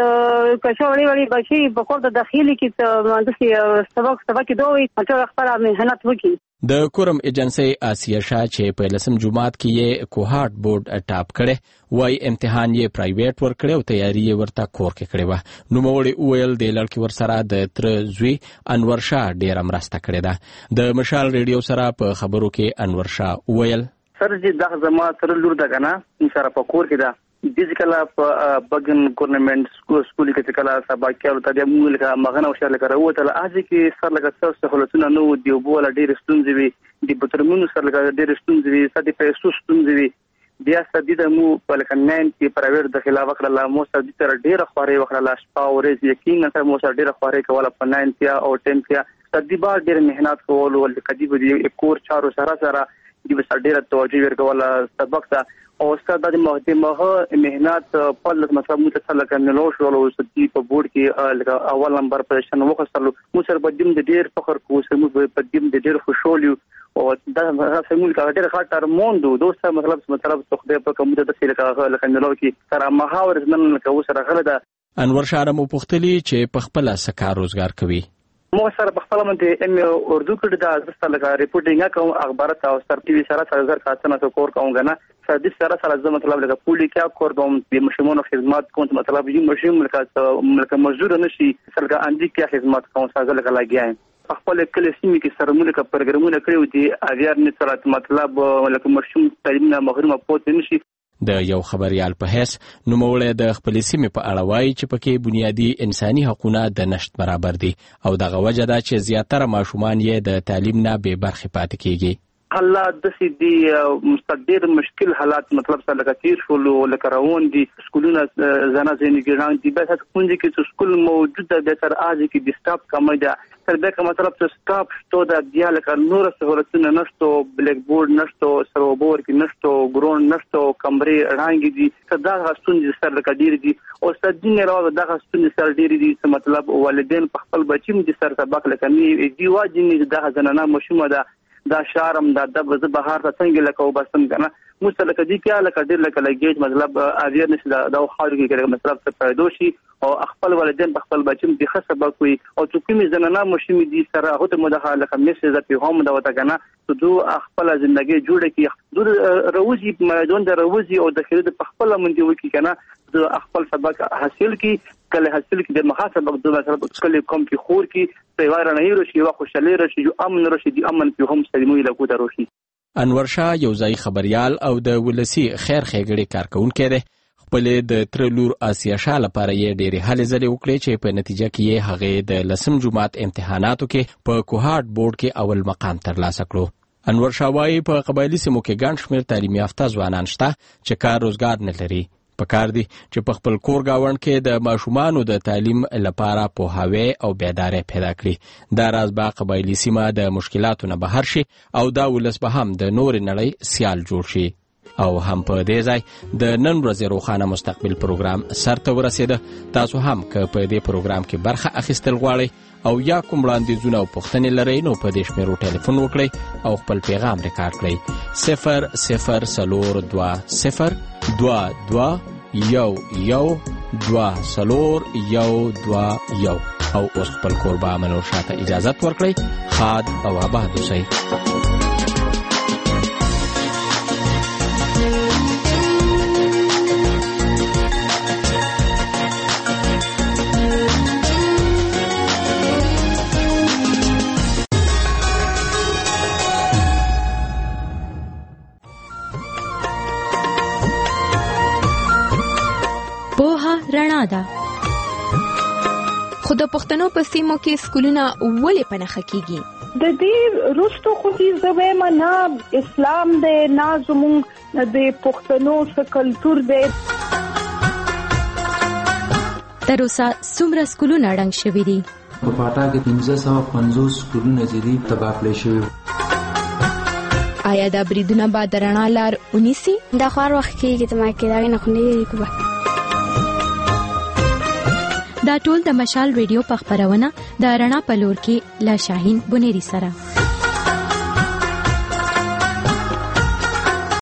که وړي بچي په کور د داخلي کې ته د سبق دوی چې خپل مهنت وکړي. د کورم ایجنسی آسیا شاه چې په لسم جمعات کې یې کوهارت بورډ ټاپ کړي وای امتحان یې پرایویټ ور کړو تیاری یې ورته کور کې کړې و نو موړي ویل د لړکی ور سره د تر زوی انور شاه ډیر مرسته کړې ده د مشال ریډیو سره په خبرو کې انور شاه ویل سر چې دغه زما تر لور ده کنه سره په کور کې ده ډیجیټل په بګن ګورنمنت سکول کې کله سبا کې ته د موږ لکه مغنه وشل لکه راوته اځي کې سر لکه څه سہولتونه نو دی وبول ډیر ستونزې وي د بترمنو سر لکه ډیر ستونزې وي سدي پیسو ستونزې وي بیا سدي د مو په لکه 9 کې پرایویټ د خلاف وکړه مو سدي تر ډیر خوري وکړه شپه ورځ یقینا تر مو سره ډیر خوري کوله په 9 کې او 10 کې سدي با ډیر مهنت کول ول کدي به کور چارو سره د بس ډیر توجه ورکوله سبق ته او استاد د مهنت په مطلب متصل کنه لو شو له سدي په بورډ کې اول نمبر پوزیشن وخصلو مو سره بدیم د ډیر فخر کو سمو بدیم د ډیر خوشالیو او دا سمول کا ډیر خاطر موندو دوسته مطلب تخدي په کوم د سیلکه لکنه لو کې سره محاور نن کو سره غلطه انور شاه مو پختلی چې په خپل سکار روزګار کوي مو سره په خپل منته ام اردو کې د ځسته لګا ریپورټینګ کوم اخبارات او سر ټي وي سره زر کاتنه تو کور کوم غنه سدي سره زه مطلب لګا پولی کې کور کوم د مشمونو خدمات کوم مطلب یو مشم ملک مزدور نشي سره اندي کې خدمات کوم سره لګا لګیایم خپل کله سیمه کې سره ملک پروګرامونه کړو دي اغیار نه سره مطلب لکه مشم تعلیم نه محروم پوت نشي د یو خبريال په هیڅ نوموړی د خپل سیمې په اړه وایي چې پکې بنیادی انساني حقوقونه د نشټ برابر دي او دغه وجه ده چې زیاتره ماشومان یې د تعلیم نه بې برخې پاتې کیږي حالات د سیدي مستقر مشکل حالات مطلب سره لکه شول لکه روان دي سکولونه زنه زینې ګران دي به تاسو کوم چې سکول موجوده د تر اځي کې د سټاف کم ده تر به مطلب چې سټاف شته د بیا لکه نور سہولتونه نشته بلیک بورډ نشته سروبور کې نشته ګرون نشته کمرې رانګي دي صدا غستون دي سره لکه ډیر دي او صدینه راو دغه ستون سره ډیر دي مطلب والدین په خپل بچیم دي سره سبق لکه نی دی واجب دغه زنانه مشومه ده دا شارم دا د بهار ته څنګه لکه وبسم کنه مستلک دي کې لکه ډیر لکه لګیج مطلب اویرنس دا خارج کې مطلب څه پیدا شي او خپل والدین خپل بچم دي خصبه کوي او چې کومې زنانه مشمي دي سره هغه ته مداخله کوي چې په هم دا وته کنه دو خپل ژوندۍ جوړه کی دو روزي میدان د روزي او د خرید په خپل منځ وکي کنه د خپل سبق حاصل کی کله حاصل کی د محاسبه د مثلا کله کوم کی خور کی پیوار نه راشي او خوشاله راشي جو امن راشي دي امن په هم سلموي لکو دروشي انور شاه یو ځای خبريال او د ولسی خیر خېګړي کارکونکو دی خپل د تر لور آسیا شاه لپاره یې ډېری هلې ځلې وکړې چې په نتیجه کې یې هغه د لسم جمعات امتحاناتو کې په کوهارت بورډ کې اول مقام ترلاسه کړو انور شاه وايي په قبایلی سیمو کې ګڼ شمېر تعلیم یافته ځوانان شته چې کار روزګار نه لري پکار دي چې په خپل کور گاوند کې د ماشومانو د تعلیم لپاره پوهاوی او بیداري پیدا کړي. دا راز به قبایلی سیمه د مشکلاتو نه بهر شي او دا ولس به هم د نور نړۍ سیال جوړ شي. او هم په دې ځای د نن ورځې روښانه مستقبل پروګرام سرته ورسېده. تاسو هم که په دې پروګرام کې برخه اخیستل غواړئ او یا کوم وړاندیزونه او پوښتنې لرئ نو په دې شمیرو ټلیفون وکړئ او خپل پیغام ریکارډ کړئ 004222 او اوس خپل کوربه منور شاته اجازت ورکړئ. خاد او آباد اوسئ. رڼا ده. خو د پښتنو په سیمو کې سکولونه ولې په نښه کیږي؟ د دې روستو خو دې زویم نه اسلام دې نه زموږ د پښتنو څخه کلچر دې. تر اوسه څومره سکولونه ړنګ شوي دي؟ په پاټا کې 1550 سکولونه چې دي تباه کړي شوي. آیا دا بریدونه به د رڼا لار ونیسي؟ دا خو هر وخت کېږي ته ما کې دا نه خو نه کوي. دا ټول د مشال ریډیو په خبرونه د رڼا په لور کې لا شاهین بنيري سره.